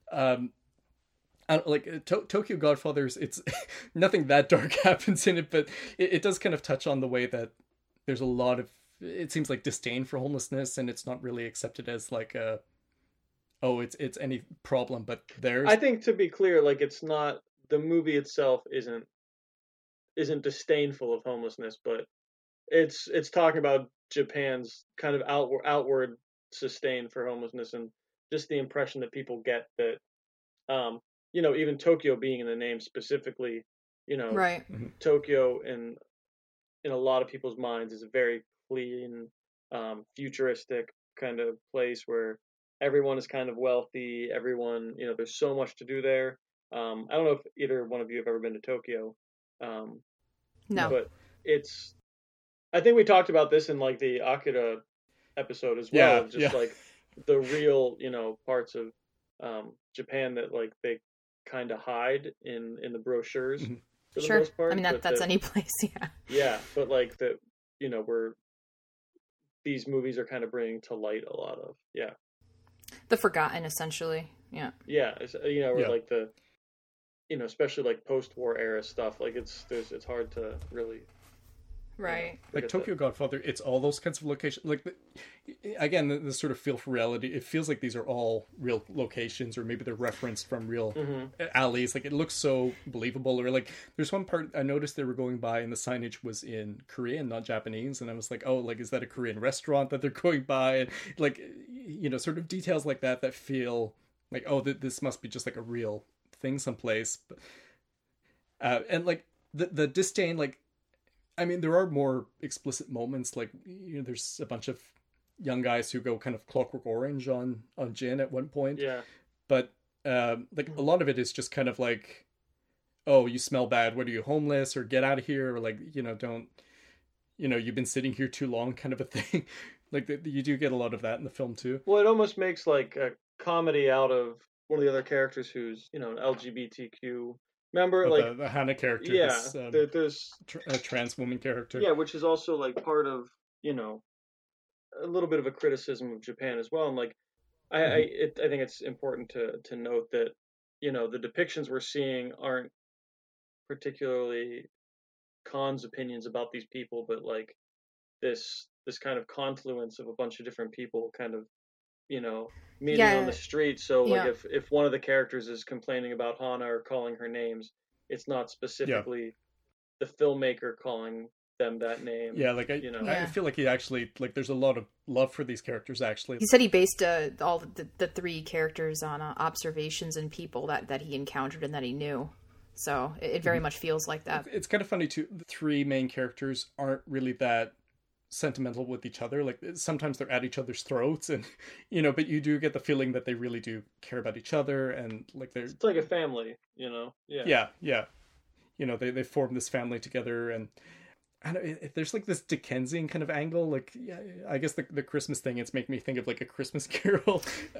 like Tokyo Godfathers, it's nothing that dark happens in it, but it does kind of touch on the way that there's a lot of, it seems like, disdain for homelessness, and it's not really accepted as like a, oh, it's any problem, but there's... I think, to be clear, like, it's not... The movie itself isn't disdainful of homelessness, but it's talking about Japan's kind of outward sustain for homelessness, and just the impression that people get that, even Tokyo being in the name specifically, right. Tokyo in a lot of people's minds is a very clean, futuristic kind of place where everyone is kind of wealthy. Everyone, there's so much to do there. I don't know if either one of you have ever been to Tokyo. No. But I think we talked about this in like the Akira episode as well. Yeah, like the real, parts of Japan that like they kind of hide in the brochures. Mm-hmm. For the sure. most part, I mean, that's any place, yeah. Yeah, but like that, where these movies are kind of bringing to light a lot of, yeah. The forgotten, essentially, yeah. Yeah, where like the, especially like post-war era stuff, like it's hard to really, right. Like Tokyo Godfather, it's all those kinds of locations. Like, again, the sort of feel for reality. It feels like these are all real locations, or maybe they're referenced from real alleys. Like, it looks so believable. Or like, there's one part I noticed they were going by, and the signage was in Korean, not Japanese, and I was like, oh, like, is that a Korean restaurant that they're going by? And like, sort of details like that feel like, oh, this must be just like a real thing someplace. And like the disdain, like, I mean, there are more explicit moments, like, there's a bunch of young guys who go kind of Clockwork Orange on Jin at one point. Yeah. But, like, a lot of it is just kind of like, oh, you smell bad, what are you, homeless, or get out of here, or like, don't, you've been sitting here too long kind of a thing. Like, you do get a lot of that in the film, too. Well, it almost makes, like, a comedy out of one of the other characters who's, an LGBTQ... Remember, like the Hannah character, yeah, this, there's a trans woman character, yeah, which is also like part of a little bit of a criticism of Japan as well. And like, I think it's important to note that the depictions we're seeing aren't particularly Khan's opinions about these people, but like this kind of confluence of a bunch of different people, kind of meeting on the street. So like if one of the characters is complaining about Hana or calling her names, it's not specifically the filmmaker calling them that name. Yeah, like I feel like he actually, like, there's a lot of love for these characters actually. He said he based all the three characters on observations and people that he encountered and that he knew. So it very much feels like that. It's kind of funny too. The three main characters aren't really that sentimental with each other. Like, sometimes they're at each other's throats, and but you do get the feeling that they really do care about each other, and like it's like a family, yeah they form this family together. And I don't know, there's like this Dickensian kind of angle, like, I guess the Christmas thing, it's making me think of like a Christmas Carol.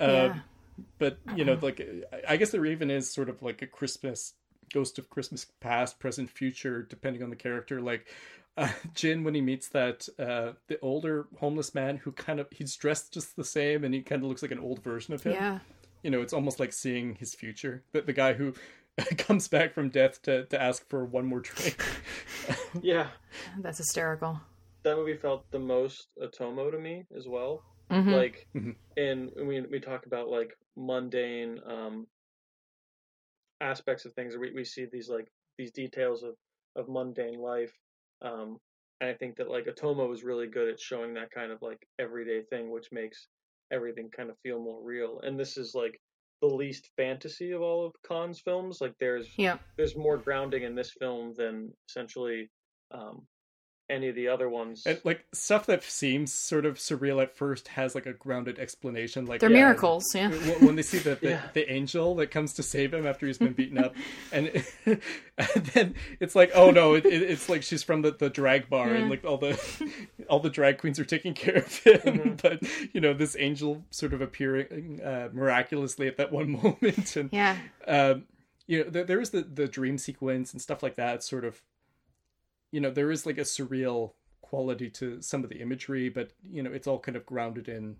But like, I guess there even is sort of like a Christmas ghost of Christmas past, present, future, depending on the character. Like, Jin, when he meets that the older homeless man who he's dressed just the same, and he kind of looks like an old version of him. Yeah. It's almost like seeing his future. The guy who comes back from death to ask for one more drink. Yeah. That's hysterical. That movie felt the most Otomo to me as well. Mm-hmm. Like, and we talk about like mundane aspects of things. We see these details of mundane life. And I think that like Otomo is really good at showing that kind of like everyday thing, which makes everything kind of feel more real. And this is like the least fantasy of all of Khan's films. Like there's more grounding in this film than essentially any of the other ones. And like stuff that seems sort of surreal at first has like a grounded explanation. Like they're miracles, when they see the angel that comes to save him after he's been beaten up, and then it's like, oh no, it's like she's from the drag bar, and like all the drag queens are taking care of him, but this angel sort of appearing miraculously at that one moment, and there is the dream sequence and stuff like that, sort of. There is like a surreal quality to some of the imagery, but it's all kind of grounded in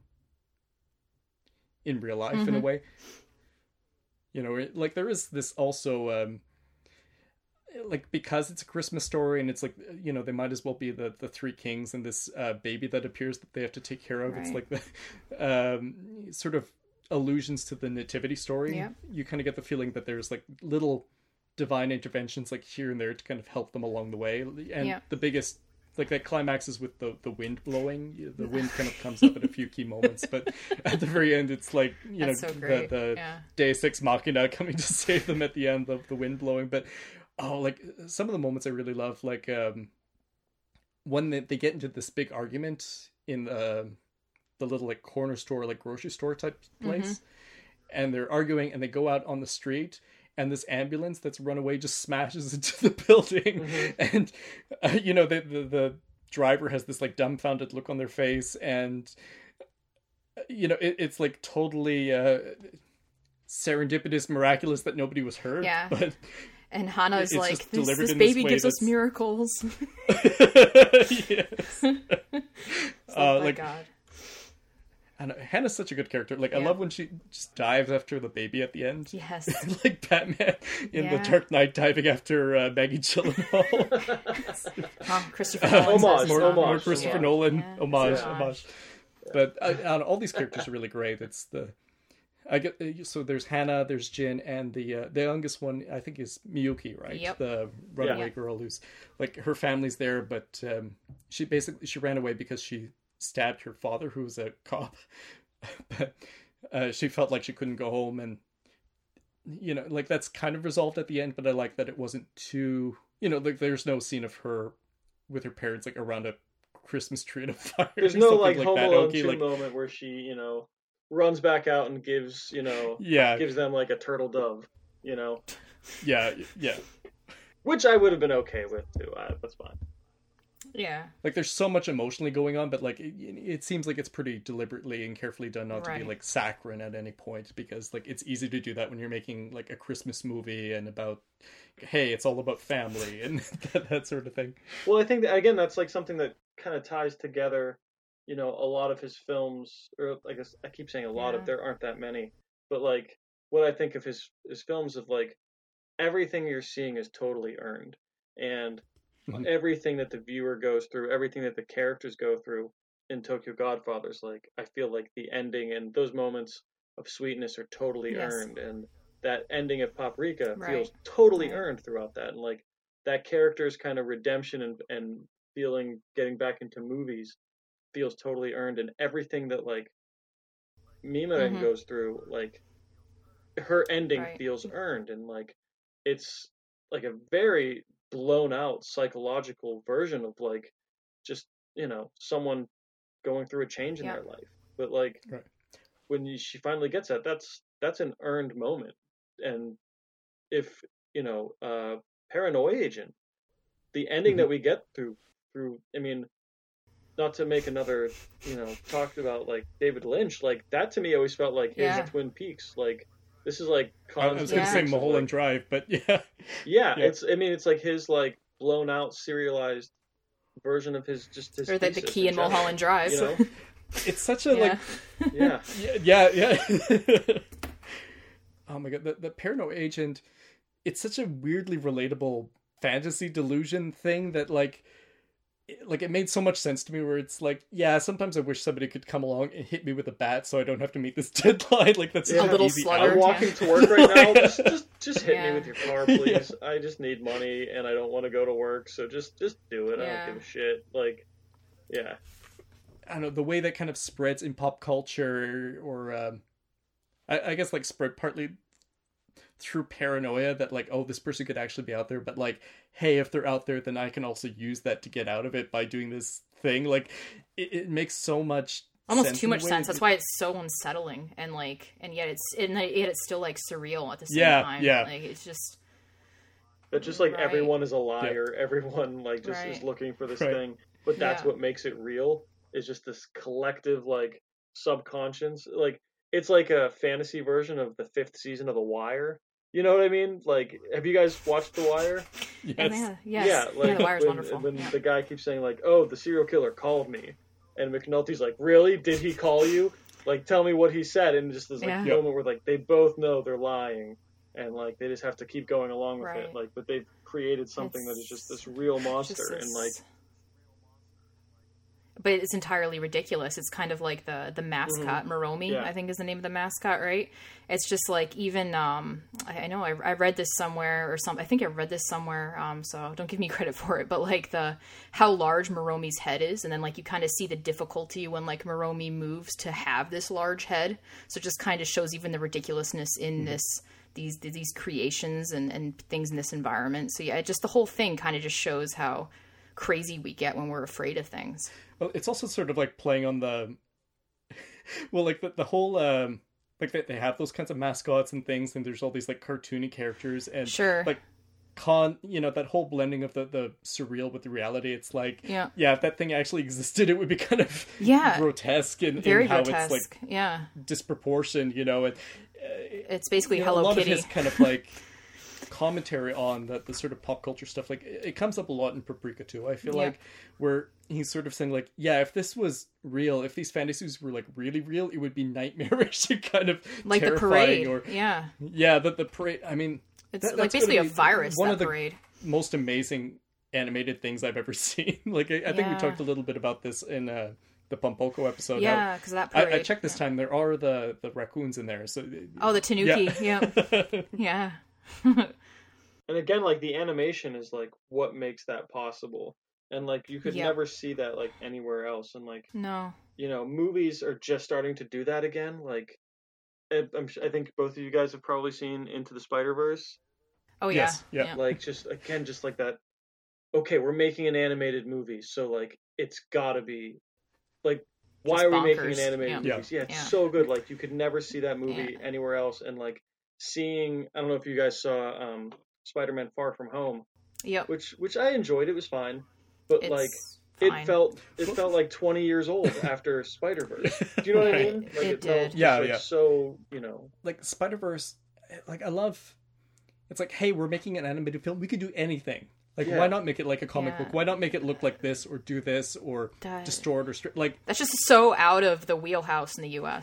real life in a way. Like there is this also like, because it's a Christmas story, and it's like, they might as well be the three kings and this baby that appears that they have to take care of. Right. It's like the sort of allusions to the nativity story. Yeah. You kind of get the feeling that there's like little divine interventions like here and there to kind of help them along the way. And the biggest like that climaxes with the wind blowing. The wind kind of comes up at a few key moments, but at the very end, it's like so the Deus Ex Machina coming to save them at the end of the wind blowing. But like some of the moments I really love, like when they get into this big argument in the little like corner store, like grocery store type place, and they're arguing, and they go out on the street. And this ambulance that's run away just smashes into the building, and the driver has this like dumbfounded look on their face, and it's like totally serendipitous, miraculous that nobody was hurt. Yeah, but and Hannah's like, this baby gives us miracles. Yes. Oh my God. And Hannah's such a good character. Like, I love when she just dives after the baby at the end. Yes. Like Batman in The Dark Knight diving after Maggie Gyllenhaal. Christopher Nolan. More Christopher Nolan. Homage. Yeah. But all these characters are really great. So there's Hannah, there's Jin, and the youngest one, I think, is Miyuki, right? Yep. The runaway girl who's, like, her family's there, but she ran away because she stabbed her father, who was a cop, but she felt like she couldn't go home, and like that's kind of resolved at the end. But I like that it wasn't too, like there's no scene of her with her parents like around a Christmas tree in a fire. There's no like Home Alone 2 moment where she runs back out and gives gives them like a turtle dove, yeah which I would have been okay with too. That's fine. Yeah. Like there's so much emotionally going on, but like it seems like it's pretty deliberately and carefully done not to be like saccharine at any point, because like it's easy to do that when you're making like a Christmas movie and about, hey, it's all about family and that sort of thing. Well, I think that, again, that's like something that kind of ties together, a lot of his films, or I guess I keep saying a lot of, there aren't that many, but like what I think of his films of like everything you're seeing is totally earned, and everything that the viewer goes through, everything that the characters go through in Tokyo Godfathers, like I feel like the ending and those moments of sweetness are totally earned, and that ending of Paprika feels totally earned throughout that, and like that character's kind of redemption and feeling getting back into movies feels totally earned, and everything that like Mimaren goes through, like her ending feels earned, and like it's like a very blown out psychological version of like just someone going through a change in their life, but like when she finally gets that's an earned moment. And if Paranoia Agent, the ending that we get through I mean, not to make another talk about like David Lynch, like that to me always felt like his Twin Peaks. Like this is like I was going to say Mulholland Drive, but it's like his like blown out serialized version of his or the key in Mulholland Drive. It's such a yeah. Oh my god, the Paranoia Agent, it's such a weirdly relatable fantasy delusion thing that like it made so much sense to me, where it's like, yeah, sometimes I wish somebody could come along and hit me with a bat so I don't have to meet this deadline. Like that's a little easy slugger. I'm walking to work right now. Just hit me with your car, please. I just need money and I don't want to go to work, so just do it. I don't give a shit. Like, yeah. I don't know, the way that kind of spreads in pop culture, or I guess like spread partly through paranoia, that like, oh, this person could actually be out there, but like, hey, if they're out there, then I can also use that to get out of it by doing this thing. Like it makes so much almost too much sense. That's why it's so unsettling, and yet it's still like surreal at the same time. Like it's just like everyone is a liar. Everyone like just is looking for this thing, but that's what makes it real. Is just this collective like subconscious. Like it's like a fantasy version of the 5th season of The Wire. You know what I mean? Like, have you guys watched The Wire? Yes. Yeah, like The Wire's wonderful. When the guy keeps saying like, "Oh, the serial killer called me," and McNulty's like, "Really? Did he call you? Like, tell me what he said." And just this like moment where like they both know they're lying, and like they just have to keep going along with it. Like, but they've created something that is just this real monster, and like. but it's entirely ridiculous. It's kind of like the mascot, Moromi, I think is the name of the mascot, right? It's just like, even, I know I read this somewhere or something. I think I read this somewhere, so don't give me credit for it, but like how large Moromi's head is. And then like you kind of see the difficulty when like Moromi moves to have this large head. So it just kind of shows even the ridiculousness in these creations and things in this environment. So yeah, just the whole thing kind of just shows how crazy we get when we're afraid of things. Well, it's also sort of like playing on the like the whole like they have those kinds of mascots and things, and there's all these like cartoony characters, and like that whole blending of the surreal with the reality. It's like if that thing actually existed, it would be kind of grotesque and very how grotesque. It's like disproportioned, and it's basically Hello Kitty. A lot Kitty. of his kind of like commentary on the sort of pop culture stuff, like it comes up a lot in Paprika too. I feel like where he's sort of saying like, if this was real, if these fantasies were like really real, it would be nightmarish and kind of like terrifying. The parade. The parade. I mean, it's like basically a virus. One of the parade. Most amazing animated things I've ever seen. Like I think we talked a little bit about this in the Pompoko episode. Yeah, because that parade. I checked this time. There are the raccoons in there. So the Tanuki. Yeah. And again, like the animation is like what makes that possible, and like you could never see that like anywhere else. And like movies are just starting to do that again. Like I think both of you guys have probably seen Into the Spider-Verse. Oh yeah, yeah. Like just like that. Okay, we're making an animated movie, so like it's gotta be like, why are we making an animated movie? Yeah, it's so good. Like you could never see that movie anywhere else. And like seeing, I don't know if you guys saw Spider-Man Far From Home. Which I enjoyed. It was fine, but it's fine. it felt like 20 years old after Spider-Verse. Do you know what I mean? Like it did. So like Spider-Verse. Like I love. It's like, hey, we're making an animated film. We could do anything. Like, why not make it like a comic book? Why not make it look like this or do this or distort or like? That's just so out of the wheelhouse in the U.S.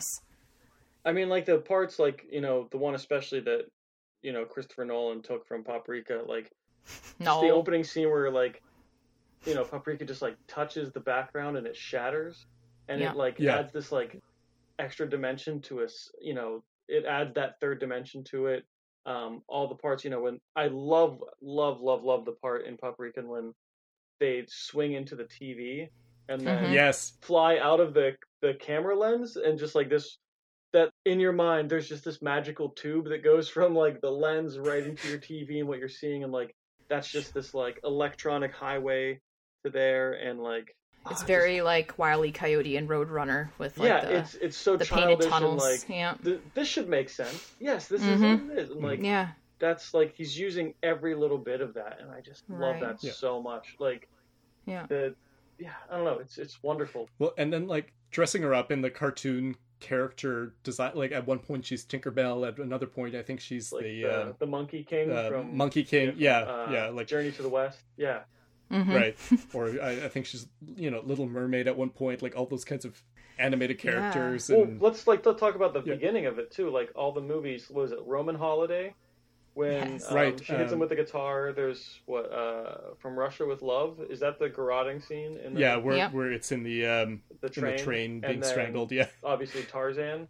I mean, like the parts, like the one especially that Christopher Nolan took from Paprika, like just the opening scene where like Paprika just like touches the background and it shatters, and it like adds this like extra dimension to us. It adds that third dimension to it. All the parts, when I love the part in Paprika when they swing into the TV and then fly out of the camera lens, and just like this, that in your mind there's just this magical tube that goes from like the lens right into your TV and what you're seeing, and like that's just this like electronic highway to there, and like it's very like Wile E. Coyote and Roadrunner with like it's so the childish painted tunnels. And like this should make sense. Yes, this is what it is. And like that's like he's using every little bit of that, and I just love that so much. Like I don't know, it's wonderful. Well, and then like dressing her up in the cartoon character design, like at one point she's Tinkerbell, at another point I think she's like the Monkey King from Monkey King. Like Journey to the West. Right. Or I think she's Little Mermaid at one point, like all those kinds of animated characters. And... Well, let's talk about the beginning of it too. Like all the movies, what was it, Roman Holiday? When she hits him with the guitar. There's From Russia with Love. Is that the garroting scene? Where it's in the train being strangled. Yeah. Obviously Tarzan.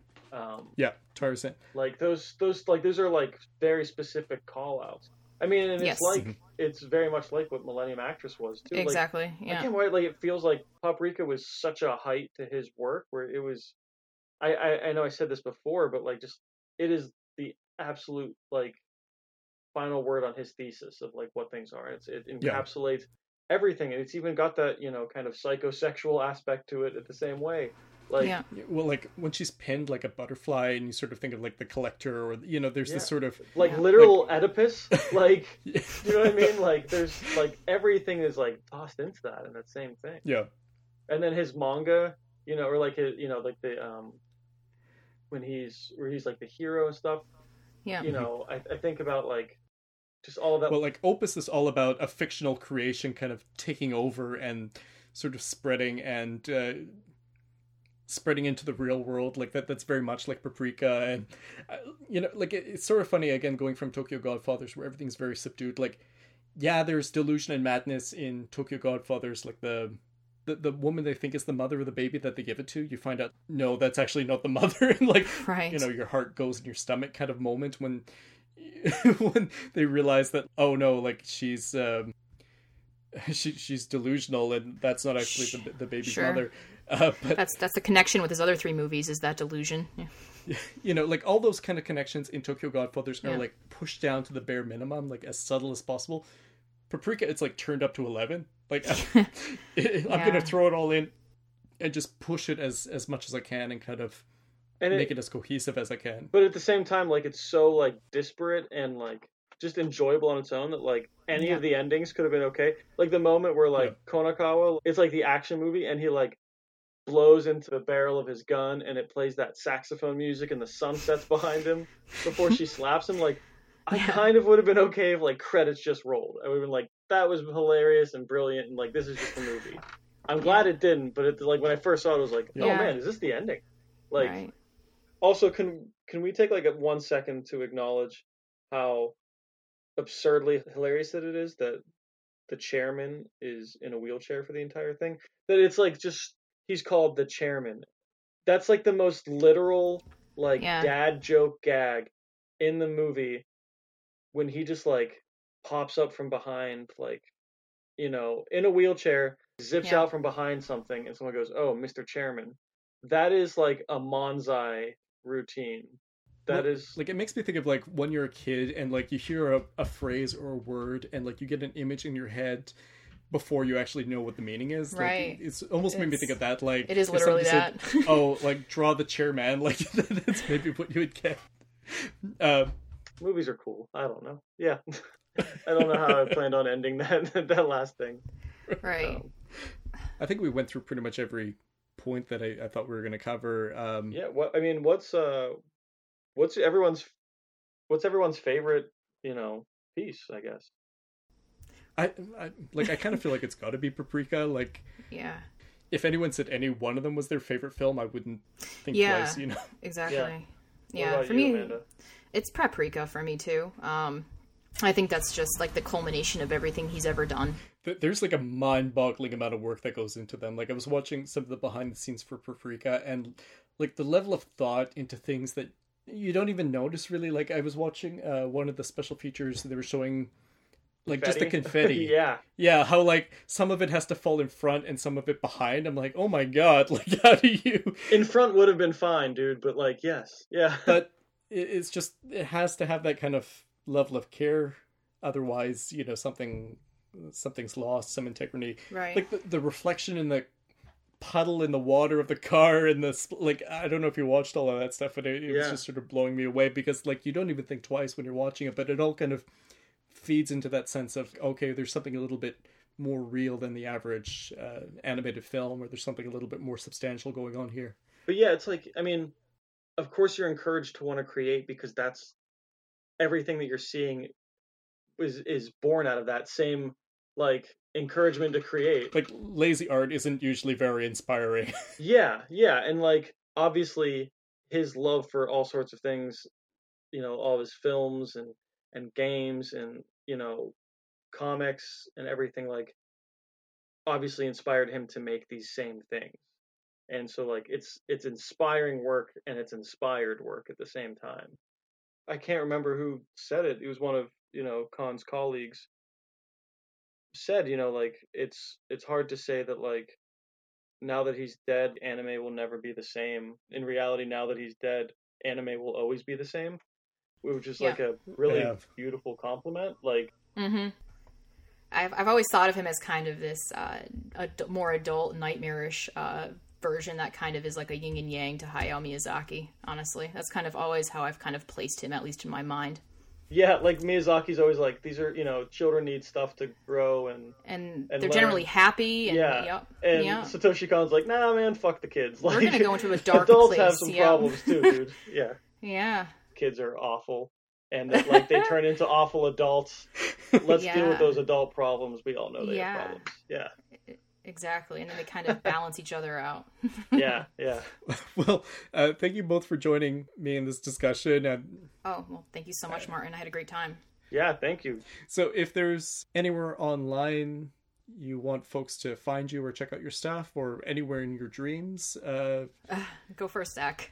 Tarzan. Like those are like very specific call outs. I mean, and it's like it's very much like what Millennium Actress was too. Exactly. Like, I can't wait. Like it feels like Paprika was such a height to his work, where it was. I know I said this before, but like just it is the absolute like final word on his thesis of like what things are. It encapsulates everything, and it's even got that kind of psychosexual aspect to it at the same way. Like well, like when she's pinned like a butterfly, and you sort of think of like the Collector, or there's this sort of like literal Oedipus, like you know what I mean? Like there's like everything is like tossed into that and that same thing. Yeah. And then his manga, or like his, like the where he's like the hero and stuff. Yeah. I think about like just all of that. Well, like Opus is all about a fictional creation kind of taking over and sort of spreading into the real world. Like that's very much like Paprika. And like it's sort of funny, again, going from Tokyo Godfathers, where everything's very subdued. Like there's delusion and madness in Tokyo Godfathers, like the the woman they think is the mother of the baby that they give it to, you find out, no, that's actually not the mother. And like, right. You know, your heart goes in your stomach kind of moment when when they realize that, oh no, like she's delusional and that's not actually the baby's sure. mother. But that's the connection with his other three movies, is that delusion. Yeah. You know, like all those kind of connections in Tokyo Godfathers are like pushed down to the bare minimum, like as subtle as possible. Paprika, it's like turned up to 11. Like I'm gonna throw it all in and just push it as much as I can and kind of make it as cohesive as I can. But at the same time, like it's so like disparate and like just enjoyable on its own that like any of the endings could have been okay. Like the moment where like Konakawa, it's like the action movie and he like blows into the barrel of his gun and it plays that saxophone music and the sun sets behind him before she slaps him. Like I kind of would have been okay if like credits just rolled. I would have been like, that was hilarious and brilliant and like this is just a movie. I'm glad it didn't, but like when I first saw it, I was like, oh man, is this the ending? Like also can we take like 1 second to acknowledge how absurdly hilarious that it is that the chairman is in a wheelchair for the entire thing? That it's like just he's called the chairman. That's like the most literal like dad joke gag in the movie when he just like pops up from behind, like, you know, in a wheelchair, zips out from behind something and someone goes, oh, Mr. Chairman. That is like a Manzai routine. That is like, it makes me think of like when you're a kid and like you hear a phrase or a word and like you get an image in your head before you actually know what the meaning is. Right. Like, it's almost made me think of that. Like it is literally that. Said, oh, like draw the chairman. Like that's maybe what you would get. Movies are cool. I don't know. Yeah. I don't know how I planned on ending that last thing. Right. I think we went through pretty much every point that I thought we were going to cover. What's everyone's favorite, you know, piece, I guess? I kind of feel like it's got to be Paprika. Like, if anyone said any one of them was their favorite film, I wouldn't think twice, you know? Exactly. Yeah, for me, Amanda? It's Paprika for me too. I think that's just like the culmination of everything he's ever done. There's like a mind-boggling amount of work that goes into them. Like I was watching some of the behind the scenes for Paprika and like the level of thought into things that you don't even notice really. Like I was watching one of the special features, they were showing like confetti? Just the confetti. Yeah, how like some of it has to fall in front and some of it behind. I'm like, oh my god, like how do you... In front would have been fine, dude, but like, yes. Yeah. But it's just, it has to have that kind of level of care, otherwise, you know, something's lost, some integrity. Right. Like the reflection in the puddle in the water of the car and the like, I don't know if you watched all of that stuff, but it was just sort of blowing me away because like you don't even think twice when you're watching it, but it all kind of feeds into that sense of, okay, there's something a little bit more real than the average animated film, or there's something a little bit more substantial going on here. But yeah, it's like, I mean, of course you're encouraged to want to create because that's everything that you're seeing is born out of that same like encouragement to create. Like lazy art isn't usually very inspiring. yeah, and like obviously his love for all sorts of things, you know, all of his films and games and, you know, comics and everything, like obviously inspired him to make these same things. And so like it's inspiring work and it's inspired work at the same time. I can't remember who said it. It was one of, you know, Khan's colleagues said, you know, like it's hard to say that like now that he's dead, anime will never be the same. In reality, now that he's dead, anime will always be the same. Which is like a really beautiful compliment. Like, I've always thought of him as kind of this more adult, nightmarish version that kind of is like a yin and yang to Hayao Miyazaki. Honestly, that's kind of always how I've kind of placed him, at least in my mind. Yeah, like Miyazaki's always like, these are, you know, children need stuff to grow and they're generally happy. And, Satoshi Kon's like, nah, man, fuck the kids. Like, we're gonna go into a dark adults place. Have some problems too, dude. Yeah. Yeah. Kids are awful, and that like they turn into awful adults. Let's deal with those adult problems. We all know they have problems. Yeah. Exactly, and then they kind of balance each other out. Yeah. Well, thank you both for joining me in this discussion. Thank you so much, Martin. I had a great time. Yeah, thank you. So if there's anywhere online you want folks to find you or check out your stuff, or anywhere in your dreams, go first, Zach.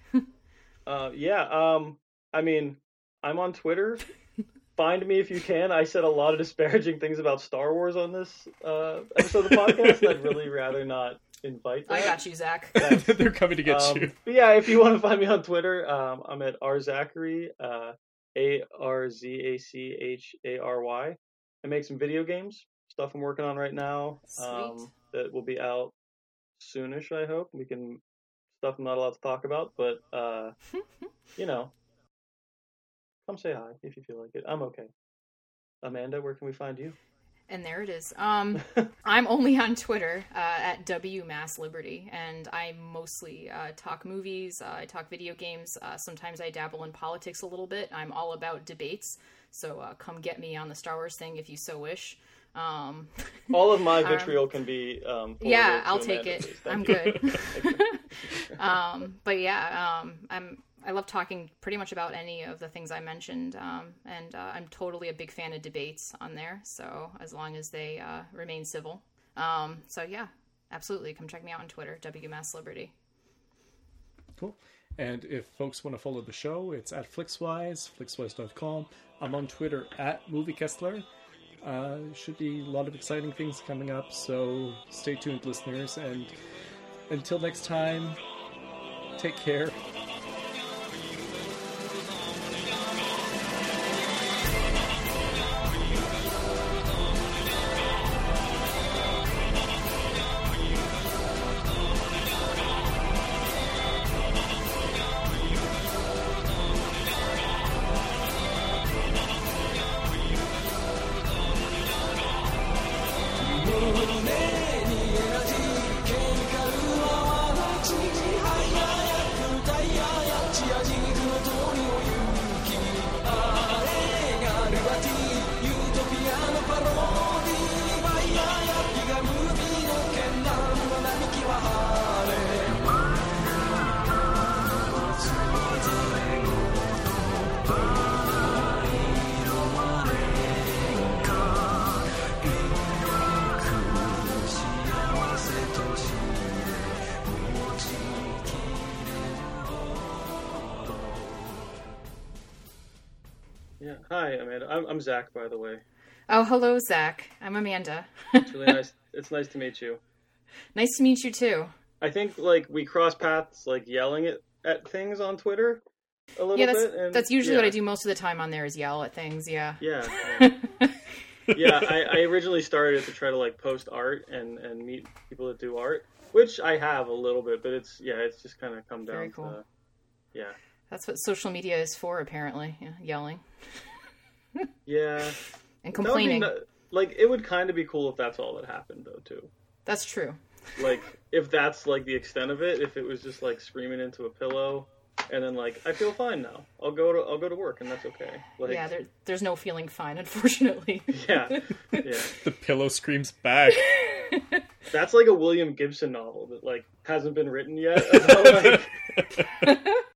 I mean, I'm on Twitter. Find me if you can. I said a lot of disparaging things about Star Wars on this episode of the podcast, and I'd really rather not invite that. I got you, Zach. They're coming to get you. But yeah, if you want to find me on Twitter, I'm at rzachary, ARZACHARY. I make some video games, stuff I'm working on right now. Sweet. That will be out soonish, I hope. Stuff I'm not allowed to talk about, but, come say hi if you feel like it. I'm okay. Amanda, where can we find you? And there it is. I'm only on Twitter at WMassLiberty, and I mostly talk movies, I talk video games. Sometimes I dabble in politics a little bit. I'm all about debates, so come get me on the Star Wars thing if you so wish. All of my vitriol can be yeah, I'll take it. I'm good. But yeah, I love talking pretty much about any of the things I mentioned, and I'm totally a big fan of debates on there, so as long as they remain civil. So yeah, absolutely, come check me out on Twitter, WMassLiberty. Cool. And if folks want to follow the show, it's at Flixwise, flixwise.com. I'm on Twitter at MovieKessler. Should be a lot of exciting things coming up, so stay tuned, listeners, and until next time, take care. Yeah. Hi, Amanda. I'm Zach, by the way. Oh, hello, Zach. I'm Amanda. It's really nice. It's nice to meet you. Nice to meet you too. I think we cross paths yelling at things on Twitter a little bit. And, that's usually what I do most of the time on there is yell at things. Yeah. Yeah. Yeah. I originally started it to try to post art and meet people that do art, which I have a little bit, but it's just kind of come down. Very cool. To yeah. That's what social media is for, apparently. Yeah, yelling. Yeah. And complaining. It would kind of be cool if that's all that happened, though, too. That's true. If that's the extent of it, if it was just screaming into a pillow, and then I feel fine now. I'll go to work, and that's okay. Yeah, there's no feeling fine, unfortunately. Yeah. Yeah. The pillow screams back. That's a William Gibson novel that hasn't been written yet. About,